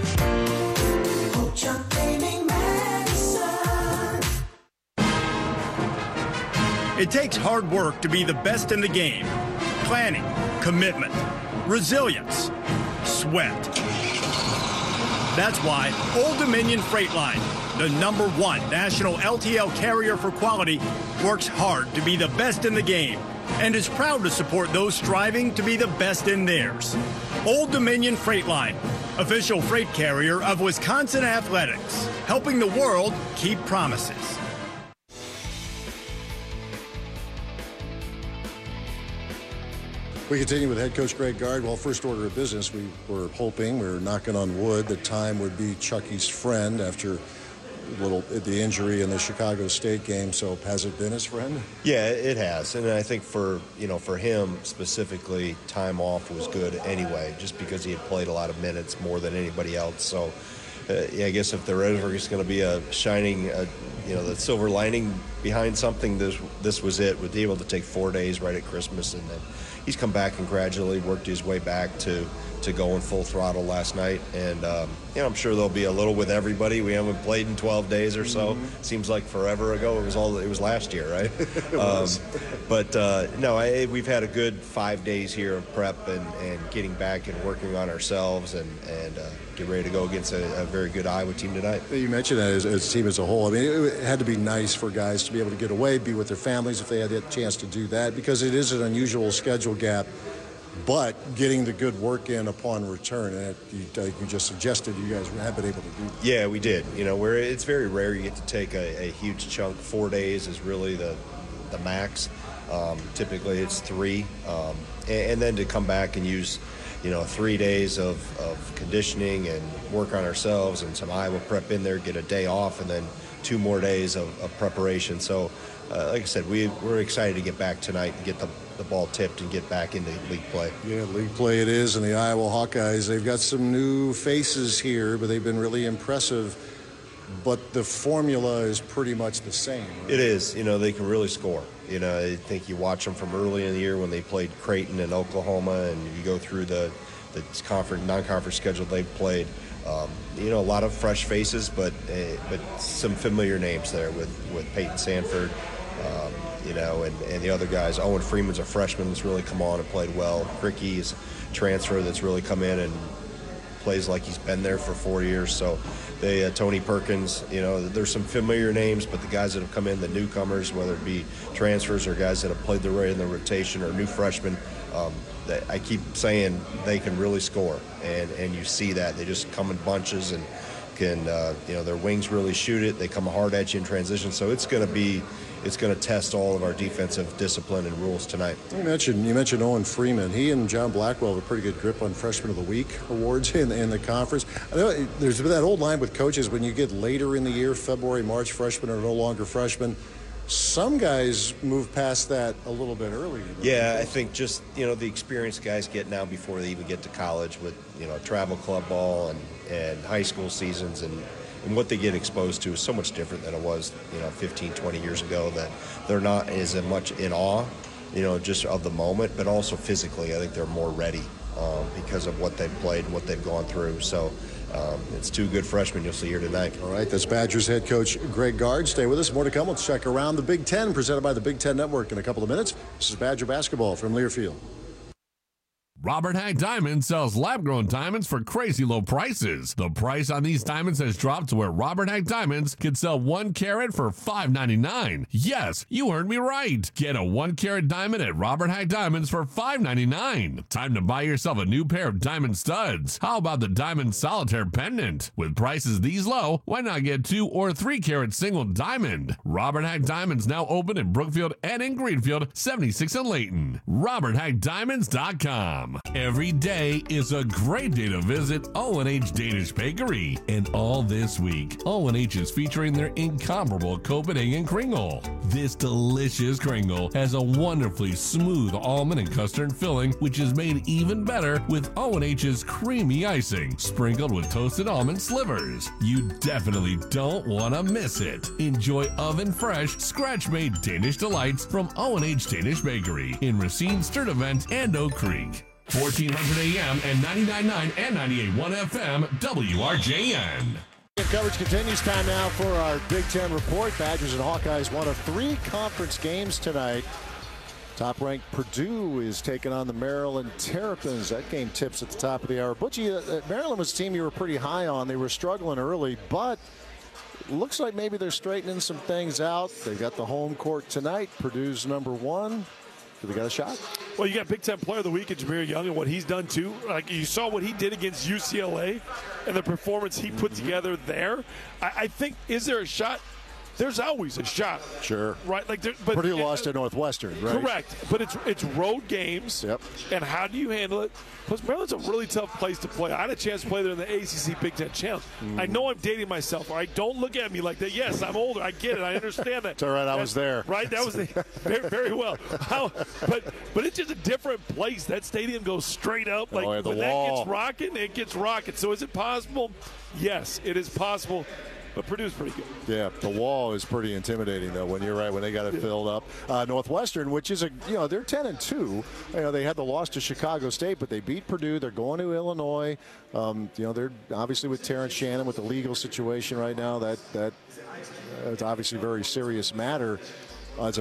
Ho-Chunk Gaming Madison. It takes hard work to be the best in the game. Planning, commitment, resilience, sweat. That's why Old Dominion Freight Line, the #1 national LTL carrier for quality, works hard to be the best in the game and is proud to support those striving to be the best in theirs. Old Dominion Freight Line, official freight carrier of Wisconsin Athletics, helping the world keep promises. We continue with head coach Greg Gard. Well, first order of business, we were knocking on wood that time would be Chucky's friend after the injury in the Chicago State game. So has it been his friend? Yeah, it has. And I think for him specifically, time off was good anyway, just because he had played a lot of minutes more than anybody else. So I guess if there ever is going to be a shining, the silver lining behind something, this was it. With able to take 4 days right at Christmas, and then he's come back and gradually worked his way back to going full throttle last night. And I'm sure there'll be a little with everybody. We haven't played in 12 days or so. Mm-hmm. Seems like forever ago. It was last year, right? We've had a good 5 days here of prep and getting back and working on ourselves and get ready to go against a very good Iowa team tonight. You mentioned that as a team as a whole. I mean, it had to be nice for guys to be able to get away, be with their families if they had the chance to do that, because it is an unusual schedule gap. But getting the good work in upon return, and like you just suggested, you guys have been able to do that. Yeah, we did. It's very rare you get to take a huge chunk. 4 days is really the max. Typically it's 3. And then to come back and use 3 days of conditioning and work on ourselves and some Iowa prep in there, get a day off, and then 2 more days of preparation. So, like I said, we're excited to get back tonight and get the ball tipped and get back into league play. Yeah, league play it is, and the Iowa Hawkeyes, they've got some new faces here, but they've been really impressive. But the formula is pretty much the same. Right? It is. They can really score. I think you watch them from early in the year when they played Creighton and Oklahoma, and you go through the non-conference schedule they've played. A lot of fresh faces, but some familiar names there with Peyton Sanford, and the other guys. Owen Freeman's a freshman that's really come on and played well. Ricky's transfer that's really come in and plays like he's been there for 4 years. So Tony Perkins, there's some familiar names, but the guys that have come in, the newcomers, whether it be transfers or guys that have played their way in the rotation or new freshmen, I keep saying they can really score, and you see that. They just come in bunches and can, their wings really shoot it. They come hard at you in transition. So it's going to test all of our defensive discipline and rules tonight. You mentioned Owen Freeman. He and John Blackwell have a pretty good grip on Freshman of the Week awards in the conference. I know there's that old line with coaches when you get later in the year, February, March, freshmen are no longer freshmen. Some guys move past that a little bit early. Yeah, I think just, the experienced guys get now before they even get to college with, travel club ball and high school seasons and what they get exposed to is so much different than it was, 15, 20 years ago, that they're not as much in awe, just of the moment, but also physically, I think they're more ready because of what they've played and what they've gone through. So it's 2 good freshmen you'll see here tonight. All right, that's Badgers head coach Greg Gard. Stay with us. More to come. Let's check around the Big Ten, presented by the Big Ten Network in a couple of minutes. This is Badger basketball from Learfield. Robert Hagg Diamond sells lab-grown diamonds for crazy low prices. The price on these diamonds has dropped to where Robert Hagg Diamonds can sell 1 carat for $5.99. Yes, you heard me right. Get a 1 carat diamond at Robert Hagg Diamonds for $5.99. Time to buy yourself a new pair of diamond studs. How about the diamond solitaire pendant? With prices these low, why not get 2 or 3 carat single diamond? Robert Hagg Diamonds now open in Brookfield and in Greenfield, 76 in Layton. RobertHaggDiamonds.com. Every day is a great day to visit O&H Danish Bakery. And all this week, O&H is featuring their incomparable Copenhagen Kringle. This delicious Kringle has a wonderfully smooth almond and custard filling, which is made even better with O&H's creamy icing, sprinkled with toasted almond slivers. You definitely don't want to miss it. Enjoy oven-fresh, scratch-made Danish delights from O&H Danish Bakery in Racine, Sturtevant, and Oak Creek. 1400 AM and 99.9 and 98.1 FM, WRJN. Coverage continues. Time now for our Big Ten report. Badgers and Hawkeyes, one of 3 conference games tonight. Top-ranked Purdue is taking on the Maryland Terrapins. That game tips at the top of the hour. Butchie, Maryland was a team you were pretty high on. They were struggling early, but looks like maybe they're straightening some things out. They've got the home court tonight. Purdue's number 1. Do they got a shot? Well, you got Big Ten Player of the Week in Jameer Young and what he's done too. Like you saw what he did against UCLA and the performance he put together there. I think, is there a shot? there's always a shot. Sure. Right? Like, but Purdue lost at Northwestern, right? Correct. But it's road games. Yep. And how do you handle it? Plus, Maryland's a really tough place to play. I had a chance to play there in the ACC Big Ten Challenge. I know I'm dating myself. All right, don't look at me like that. Yes, I'm older. I get it. I understand that. It's all right. I was there. Right? That was very, very well. But it's just a different place. That stadium goes straight up. Like, the when wall. that gets rocking, it gets rocking. So is it possible? Yes, it is possible. But Purdue's pretty good. Yeah, the wall is pretty intimidating, though, when they got it filled up. Northwestern, which is they're 10-2. They had the loss to Chicago State, but they beat Purdue. They're going to Illinois. They're obviously with Terrence Shannon with the legal situation right now. That it's obviously a very serious matter. As a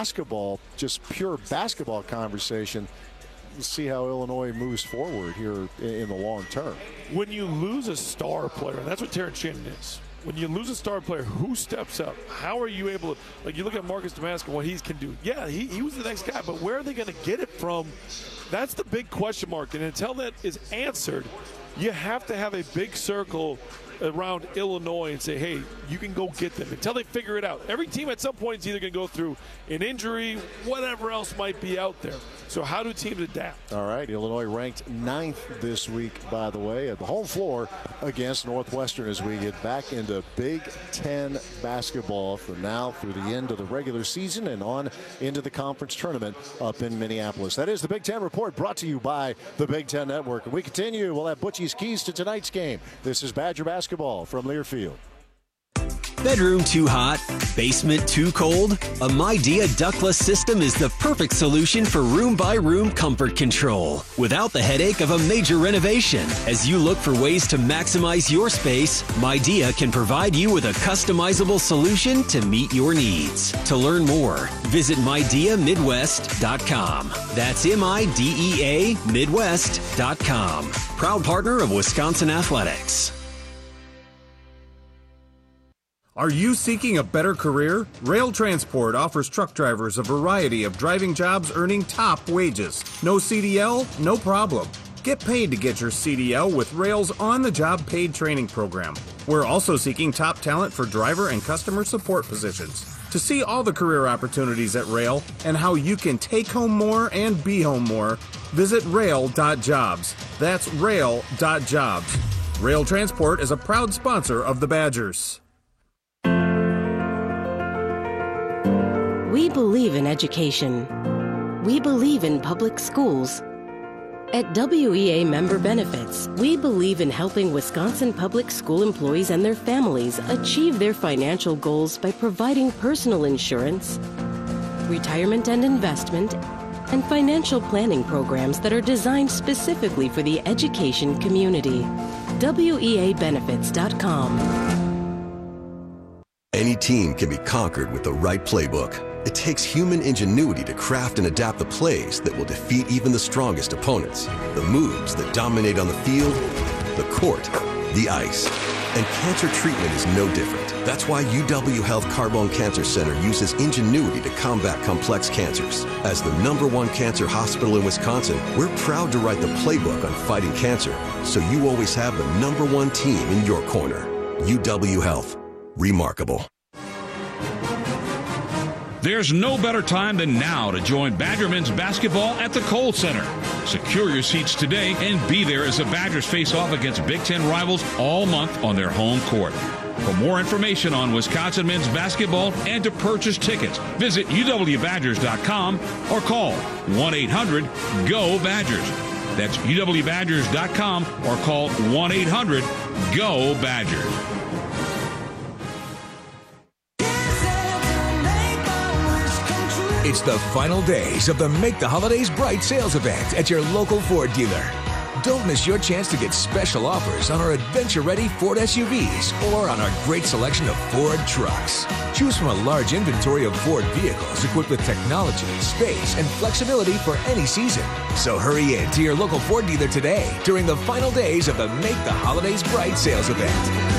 just pure basketball conversation, we'll see how Illinois moves forward here in the long term. When you lose a star player, and that's what Terrence Shannon is. When you lose a star player, who steps up? How are you able to, like, you look at Marcus Damascus, what he can do. Yeah, he was the next guy, but where are they going to get it from? That's the big question mark. And until that is answered, you have to have a big circle around Illinois and say, hey, you can go get them until they figure it out. Every team at some point is either going to go through an injury, whatever else might be out there. So how do teams adapt? All right, Illinois ranked 9th this week, by the way, at the home floor against Northwestern as we get back into Big Ten basketball from now through the end of the regular season and on into the conference tournament up in Minneapolis. That is the Big Ten Report, brought to you by the Big Ten Network. And we continue. We'll have Butchie's keys to tonight's game. This is Badger basketball from Learfield. Bedroom too hot? Basement too cold? A Midea ductless system is the perfect solution for room-by-room comfort control without the headache of a major renovation. As you look for ways to maximize your space, Midea can provide you with a customizable solution to meet your needs. To learn more, visit MideaMidwest.com. That's MIDEA Midwest.com. Proud partner of Wisconsin Athletics. Are you seeking a better career? Rail Transport offers truck drivers a variety of driving jobs earning top wages. No CDL? No problem. Get paid to get your CDL with Rail's on-the-job paid training program. We're also seeking top talent for driver and customer support positions. To see all the career opportunities at Rail and how you can take home more and be home more, visit rail.jobs. That's rail.jobs. Rail Transport is a proud sponsor of the Badgers. We believe in education. We believe in public schools. At WEA Member Benefits, we believe in helping Wisconsin public school employees and their families achieve their financial goals by providing personal insurance, retirement and investment, and financial planning programs that are designed specifically for the education community. WEAbenefits.com. Any team can be conquered with the right playbook. It takes human ingenuity to craft and adapt the plays that will defeat even the strongest opponents. The moves that dominate on the field, the court, the ice. And cancer treatment is no different. That's why UW Health Carbone Cancer Center uses ingenuity to combat complex cancers. As the #1 cancer hospital in Wisconsin, we're proud to write the playbook on fighting cancer, so you always have the #1 team in your corner. UW Health. Remarkable. There's no better time than now to join Badger men's basketball at the Kohl Center. Secure your seats today and be there as the Badgers face off against Big Ten rivals all month on their home court. For more information on Wisconsin men's basketball and to purchase tickets, visit uwbadgers.com or call 1-800-GO-BADGERS. That's uwbadgers.com or call 1-800-GO-BADGERS. It's the final days of the Make the Holidays Bright sales event at your local Ford dealer. Don't miss your chance to get special offers on our adventure-ready Ford SUVs or on our great selection of Ford trucks. Choose from a large inventory of Ford vehicles equipped with technology, space, and flexibility for any season. So hurry in to your local Ford dealer today during the final days of the Make the Holidays Bright sales event.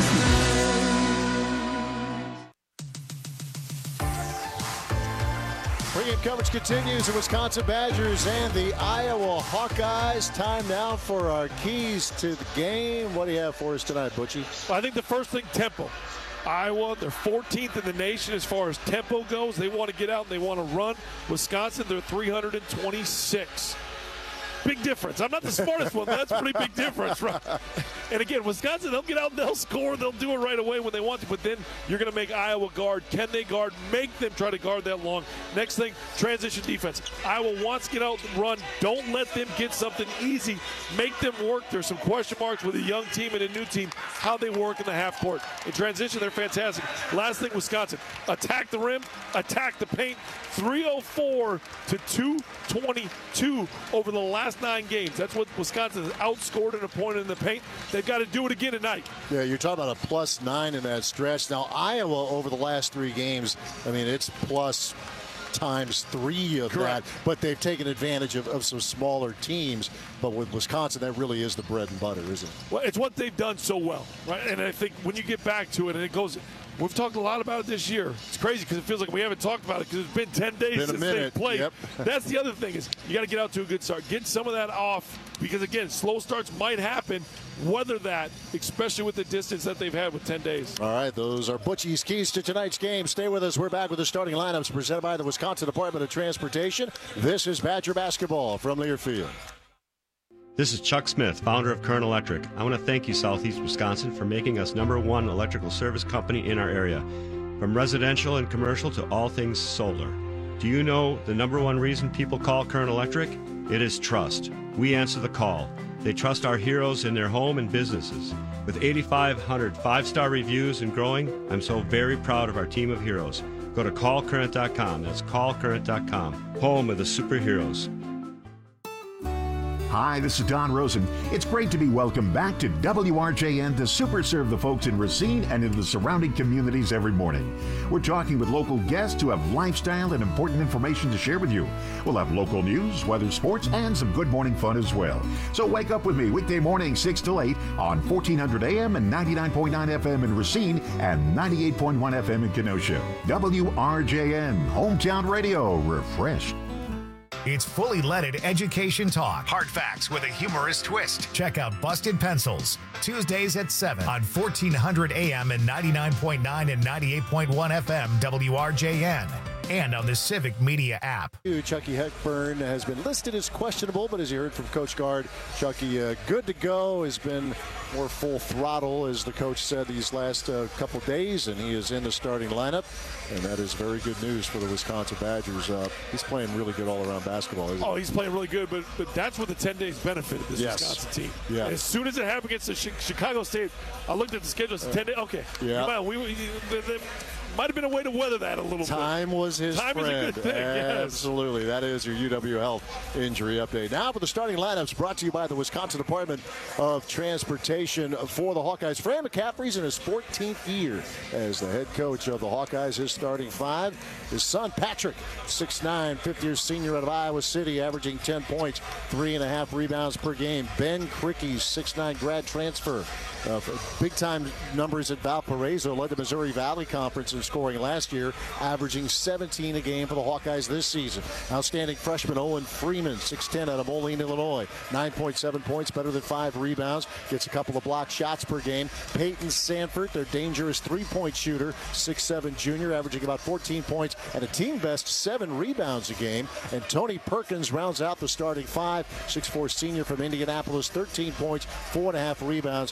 Pregame coverage continues. The Wisconsin Badgers and the Iowa Hawkeyes. Time now for our keys to the game. What do you have for us tonight, Butchie? Well, I think the first thing, tempo. Iowa, they're 14th in the nation as far as tempo goes. They want to get out and they want to run. Wisconsin, they're 326. Big difference. I'm not the smartest one, but that's a pretty big difference, right? And again, Wisconsin, they'll get out and they'll score. They'll do it right away when they want to, but then you're going to make Iowa guard. Can they guard? Make them try to guard that long. Next thing, transition defense. Iowa wants to get out and run. Don't let them get something easy. Make them work. There's some question marks with a young team and a new team, how they work in the half court. In transition, they're fantastic. Last thing, Wisconsin. Attack the rim, attack the paint. 304 to 222 over the last 9 games. That's what Wisconsin has outscored in a point in the paint. They've got to do it again tonight. Yeah, you're talking about a +9 in that stretch. Now, Iowa over the last 3 games, I mean, it's plus times 3 of Correct. that, but they've taken advantage of some smaller teams. But with Wisconsin, that really is the bread and butter, isn't it? Well, it's what they've done so well, right? And I think when you get back to it, and it goes, we've talked a lot about it this year. It's crazy because it feels like we haven't talked about it because it's been 10 days since they've played. Yep. That's the other thing is you got to get out to a good start. Get some of that off because, again, slow starts might happen. Weather that, especially with the distance that they've had with 10 days. All right, those are Butchie's keys to tonight's game. Stay with us. We're back with the starting lineups presented by the Wisconsin Department of Transportation. This is Badger basketball from Learfield. This is Chuck Smith, founder of Kern Electric. I want to thank you, Southeast Wisconsin, for making us #1 electrical service company in our area. From residential and commercial to all things solar. Do you know the #1 reason people call Kern Electric? It is trust. We answer the call. They trust our heroes in their home and businesses. With 8,500 5-star reviews and growing, I'm so very proud of our team of heroes. Go to callcurrent.com. That's callcurrent.com. Home of the superheroes. Hi, this is Don Rosen. It's great to be welcomed back to WRJN to super serve the folks in Racine and in the surrounding communities every morning. We're talking with local guests who have lifestyle and important information to share with you. We'll have local news, weather, sports, and some good morning fun as well. So wake up with me weekday morning 6 till 8 on 1400 AM and 99.9 FM in Racine and 98.1 FM in Kenosha. WRJN, Hometown Radio, refreshed. It's fully leaded education talk. Hard facts with a humorous twist. Check out Busted Pencils. Tuesdays at 7 on 1400 AM and 99.9 and 98.1 FM WRJN. And on the Civic Media app. Chucky Hepburn has been listed as questionable, but as you heard from Coach Guard, Chucky good to go, has been more full throttle, as the coach said, these last couple days, and he is in the starting lineup, and that is very good news for the Wisconsin Badgers. He's playing really good all-around basketball, isn't he? Oh, he's playing really good, but that's what the 10 days benefited this Wisconsin team. Yeah. As soon as it happened against the Chicago State, I looked at the schedule, it's 10 days, okay. Yeah. There might have been a way to weather that a little bit. Time was his friend. Time is a good thing, Absolutely. That is your UW Health injury update. Now for the starting lineups brought to you by the Wisconsin Department of Transportation for the Hawkeyes. Fran McCaffrey's in his 14th year as the head coach of the Hawkeyes. His starting 5, his son Patrick, 6'9", fifth-year senior out of Iowa City, averaging 10 points, 3.5 rebounds per game. Ben Krikke, 6'9", grad transfer. Big-time numbers at Valparaiso, led the Missouri Valley Conference in scoring last year, averaging 17 a game for the Hawkeyes this season. Outstanding freshman Owen Freeman, 6'10", out of Moline, Illinois, 9.7 points, better than 5 rebounds, gets a couple of block shots per game. Peyton Sanford, their dangerous three-point shooter, 6'7", junior, averaging about 14 points and a team-best 7 rebounds a game. And Tony Perkins rounds out the starting 5, 6'4", senior from Indianapolis, 13 points, 4.5 rebounds,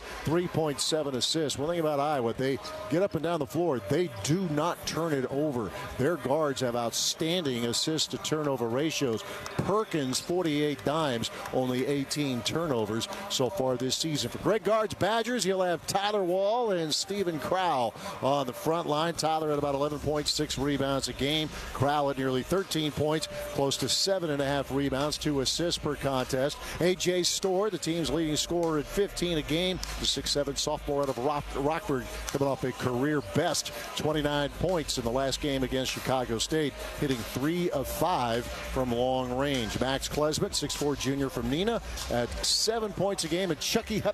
3.7 assists. One thing about Iowa, they get up and down the floor. They do not turn it over. Their guards have outstanding assist to turnover ratios. Perkins, 48 dimes, only 18 turnovers so far this season. For Greg Gard's Badgers, he'll have Tyler Wall and Stephen Crowell on the front line. Tyler at about 11.6 rebounds a game. Crowell at nearly 13 points, close to 7.5 rebounds, 2 assists per contest. A.J. Storr, the team's leading scorer at 15 a game. The 6'7" sophomore out of Rockford, coming off a career best 29 points in the last game against Chicago State, hitting 3 of 5 from long range. Max Klesmit, 6'4" junior from Neenah, at 7 points a game. And Chucky Hepburn,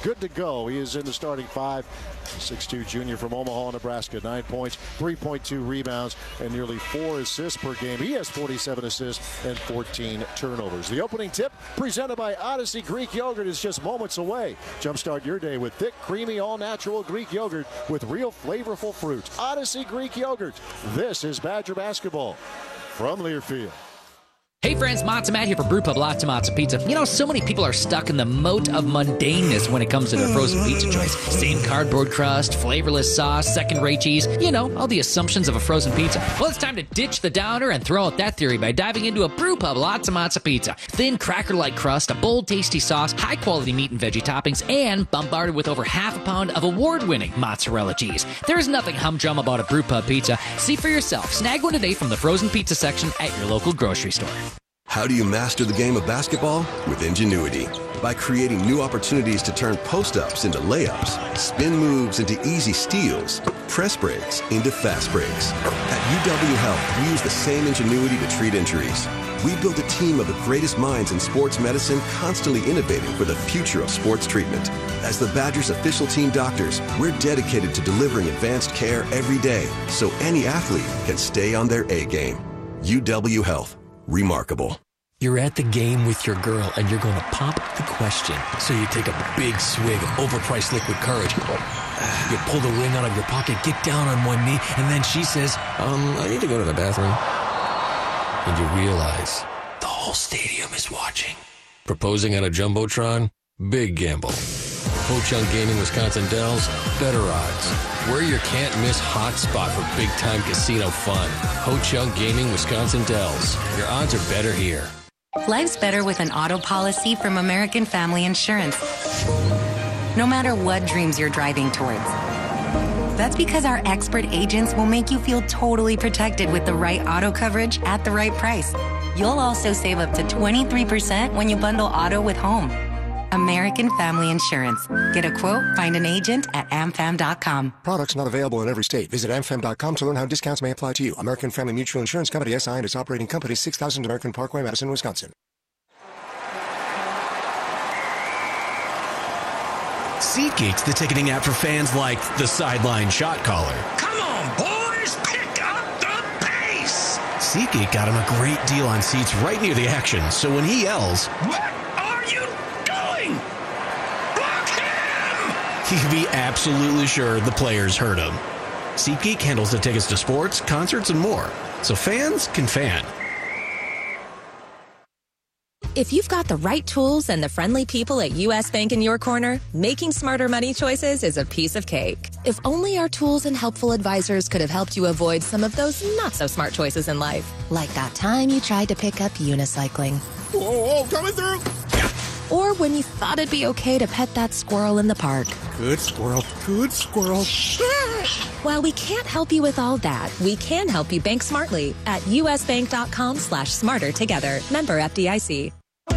good to go. He is in the starting five. 6'2" junior from Omaha, Nebraska. 9 points, 3.2 rebounds, and nearly 4 assists per game. He has 47 assists and 14 turnovers. The opening tip, presented by Odyssey Greek Yogurt, is just moments away. Jumpstart your day with thick, creamy, all-natural Greek yogurt with real flavorful fruit. Odyssey Greek Yogurt. This is Badger basketball from Learfield. Hey friends, Matzo Matt here for Brewpub Lots of Matzo Pizza. You know, so many people are stuck in the moat of mundaneness when it comes to their frozen pizza choice. Same cardboard crust, flavorless sauce, second-rate cheese. You know, all the assumptions of a frozen pizza. Well, it's time to ditch the downer and throw out that theory by diving into a Brewpub Lots of Matzo Pizza. Thin, cracker-like crust, a bold, tasty sauce, high-quality meat and veggie toppings, and bombarded with over half a pound of award-winning mozzarella cheese. There's nothing humdrum about a Brewpub pizza. See for yourself. Snag one today from the frozen pizza section at your local grocery store. How do you master the game of basketball? With ingenuity. By creating new opportunities to turn post-ups into layups, spin moves into easy steals, press breaks into fast breaks. At UW Health, we use the same ingenuity to treat injuries. We built a team of the greatest minds in sports medicine, constantly innovating for the future of sports treatment. As the Badgers' official team doctors, we're dedicated to delivering advanced care every day so any athlete can stay on their A game. UW Health. Remarkable. You're at the game with your girl and you're going to pop the question. So you take a big swig of overpriced liquid courage. You pull the ring out of your pocket, get down on one knee, and then she says, I need to go to the bathroom. And you realize the whole stadium is watching. Proposing on a Jumbotron? Big gamble. Ho-Chunk Gaming Wisconsin Dells, better odds. We're your can't-miss hot spot for big-time casino fun. Ho-Chunk Gaming Wisconsin Dells. Your odds are better here. Life's better with an auto policy from American Family Insurance. No matter what dreams you're driving towards. That's because our expert agents will make you feel totally protected with the right auto coverage at the right price. You'll also save up to 23% when you bundle auto with home. American Family Insurance. Get a quote, find an agent at amfam.com. Products not available in every state. Visit amfam.com to learn how discounts may apply to you. American Family Mutual Insurance Company, SI, and its operating company, 6000 American Parkway, Madison, Wisconsin. SeatGeek's the ticketing app for fans like the sideline shot caller. Come on, boys, pick up the pace! SeatGeek got him a great deal on seats right near the action, so when he yells, "What are you doing? Block him!" he can be absolutely sure the players heard him. SeatGeek handles the tickets to sports, concerts, and more, so fans can fan. If you've got the right tools and the friendly people at U.S. Bank in your corner, making smarter money choices is a piece of cake. If only our tools and helpful advisors could have helped you avoid some of those not-so-smart choices in life. Like that time you tried to pick up unicycling. Whoa, coming through! Or when you thought it'd be okay to pet that squirrel in the park. Good squirrel, good squirrel. While we can't help you with all that, we can help you bank smartly at usbank.com/smarter together. Member FDIC.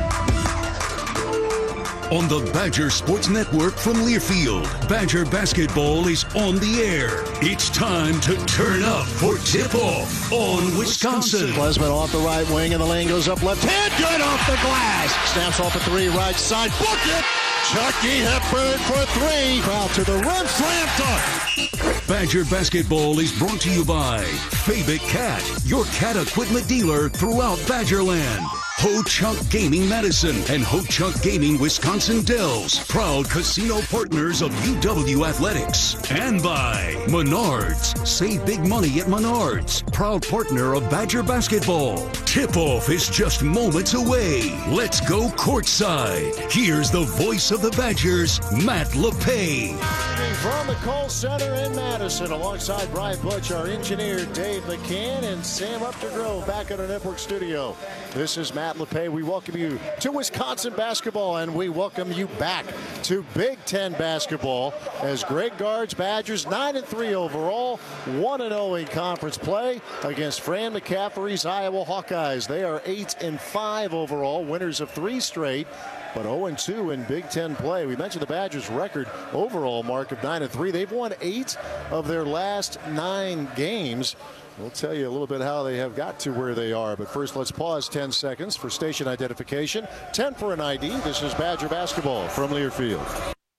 On the Badger Sports Network from Learfield, Badger basketball is on the air. It's time to turn up for tip-off on Wisconsin. Klesman off the right wing, and the lane goes up left hand. Good off the glass. Snaps off a three, right side. Book it. Chucky Hepburn for three. Crowd to the rim. Slam dunk. Badger basketball is brought to you by Fabic Cat, your cat equipment dealer throughout Badgerland. Ho-Chunk Gaming Madison and Ho-Chunk Gaming Wisconsin Dells, proud casino partners of UW Athletics. And by Menards. Save big money at Menards, proud partner of Badger basketball. Tip-off is just moments away. Let's go courtside. Here's the voice of the Badgers, Matt LePay. From the Kohl Center in Madison, alongside Brian Butch, our engineer Dave McCann, and Sam Uptergrove back at our network studio. This is Matt LePay. We welcome you to Wisconsin basketball, and we welcome you back to Big Ten basketball as Greg guards Badgers 9-3 overall, 1-0 in conference play against Fran McCaffery's Iowa Hawkeyes. They are 8-5 overall, winners of 3 straight, but 0-2 in Big Ten play. We mentioned the Badgers' record overall mark of 9-3. They've won 8 of their last 9 games. We'll tell you a little bit how they have got to where they are. But first, let's pause 10 seconds for station identification. 10 for an ID. This is Badger basketball from Learfield.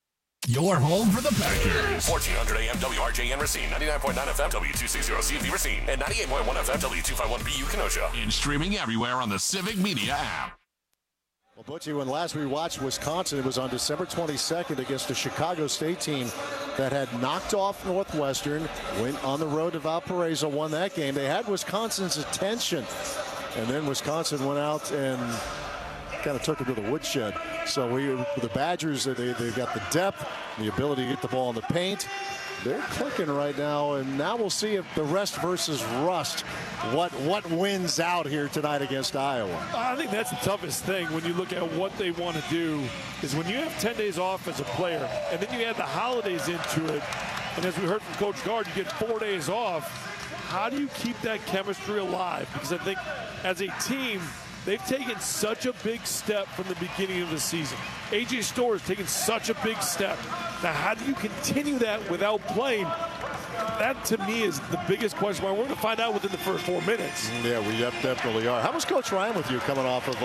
Your home for the Packers. 1400 AM WRJN Racine, 99.9 FM W260CV Racine, and 98.1 FM W251BU Kenosha. And streaming everywhere on the Civic Media app. Well, Butchie, when last we watched Wisconsin, it was on December 22nd against a Chicago State team that had knocked off Northwestern, went on the road to Valparaiso, won that game. They had Wisconsin's attention, and then Wisconsin went out and kind of took it to the woodshed. So the Badgers, they've got the depth, the ability to get the ball in the paint. They're clicking right now, and now we'll see if the rest versus rust, what wins out here tonight against Iowa. I think that's the toughest thing when you look at what they want to do is when you have 10 days off as a player, and then you add the holidays into it, and as we heard from Coach Gard, you get 4 days off. How do you keep that chemistry alive? Because I think as a team, they've taken such a big step from the beginning of the season. A.J. Storr has taken such a big step. Now, how do you continue that without playing? That, to me, is the biggest question. We're going to find out within the first 4 minutes. Yeah, we definitely are. How was Coach Ryan with you coming off of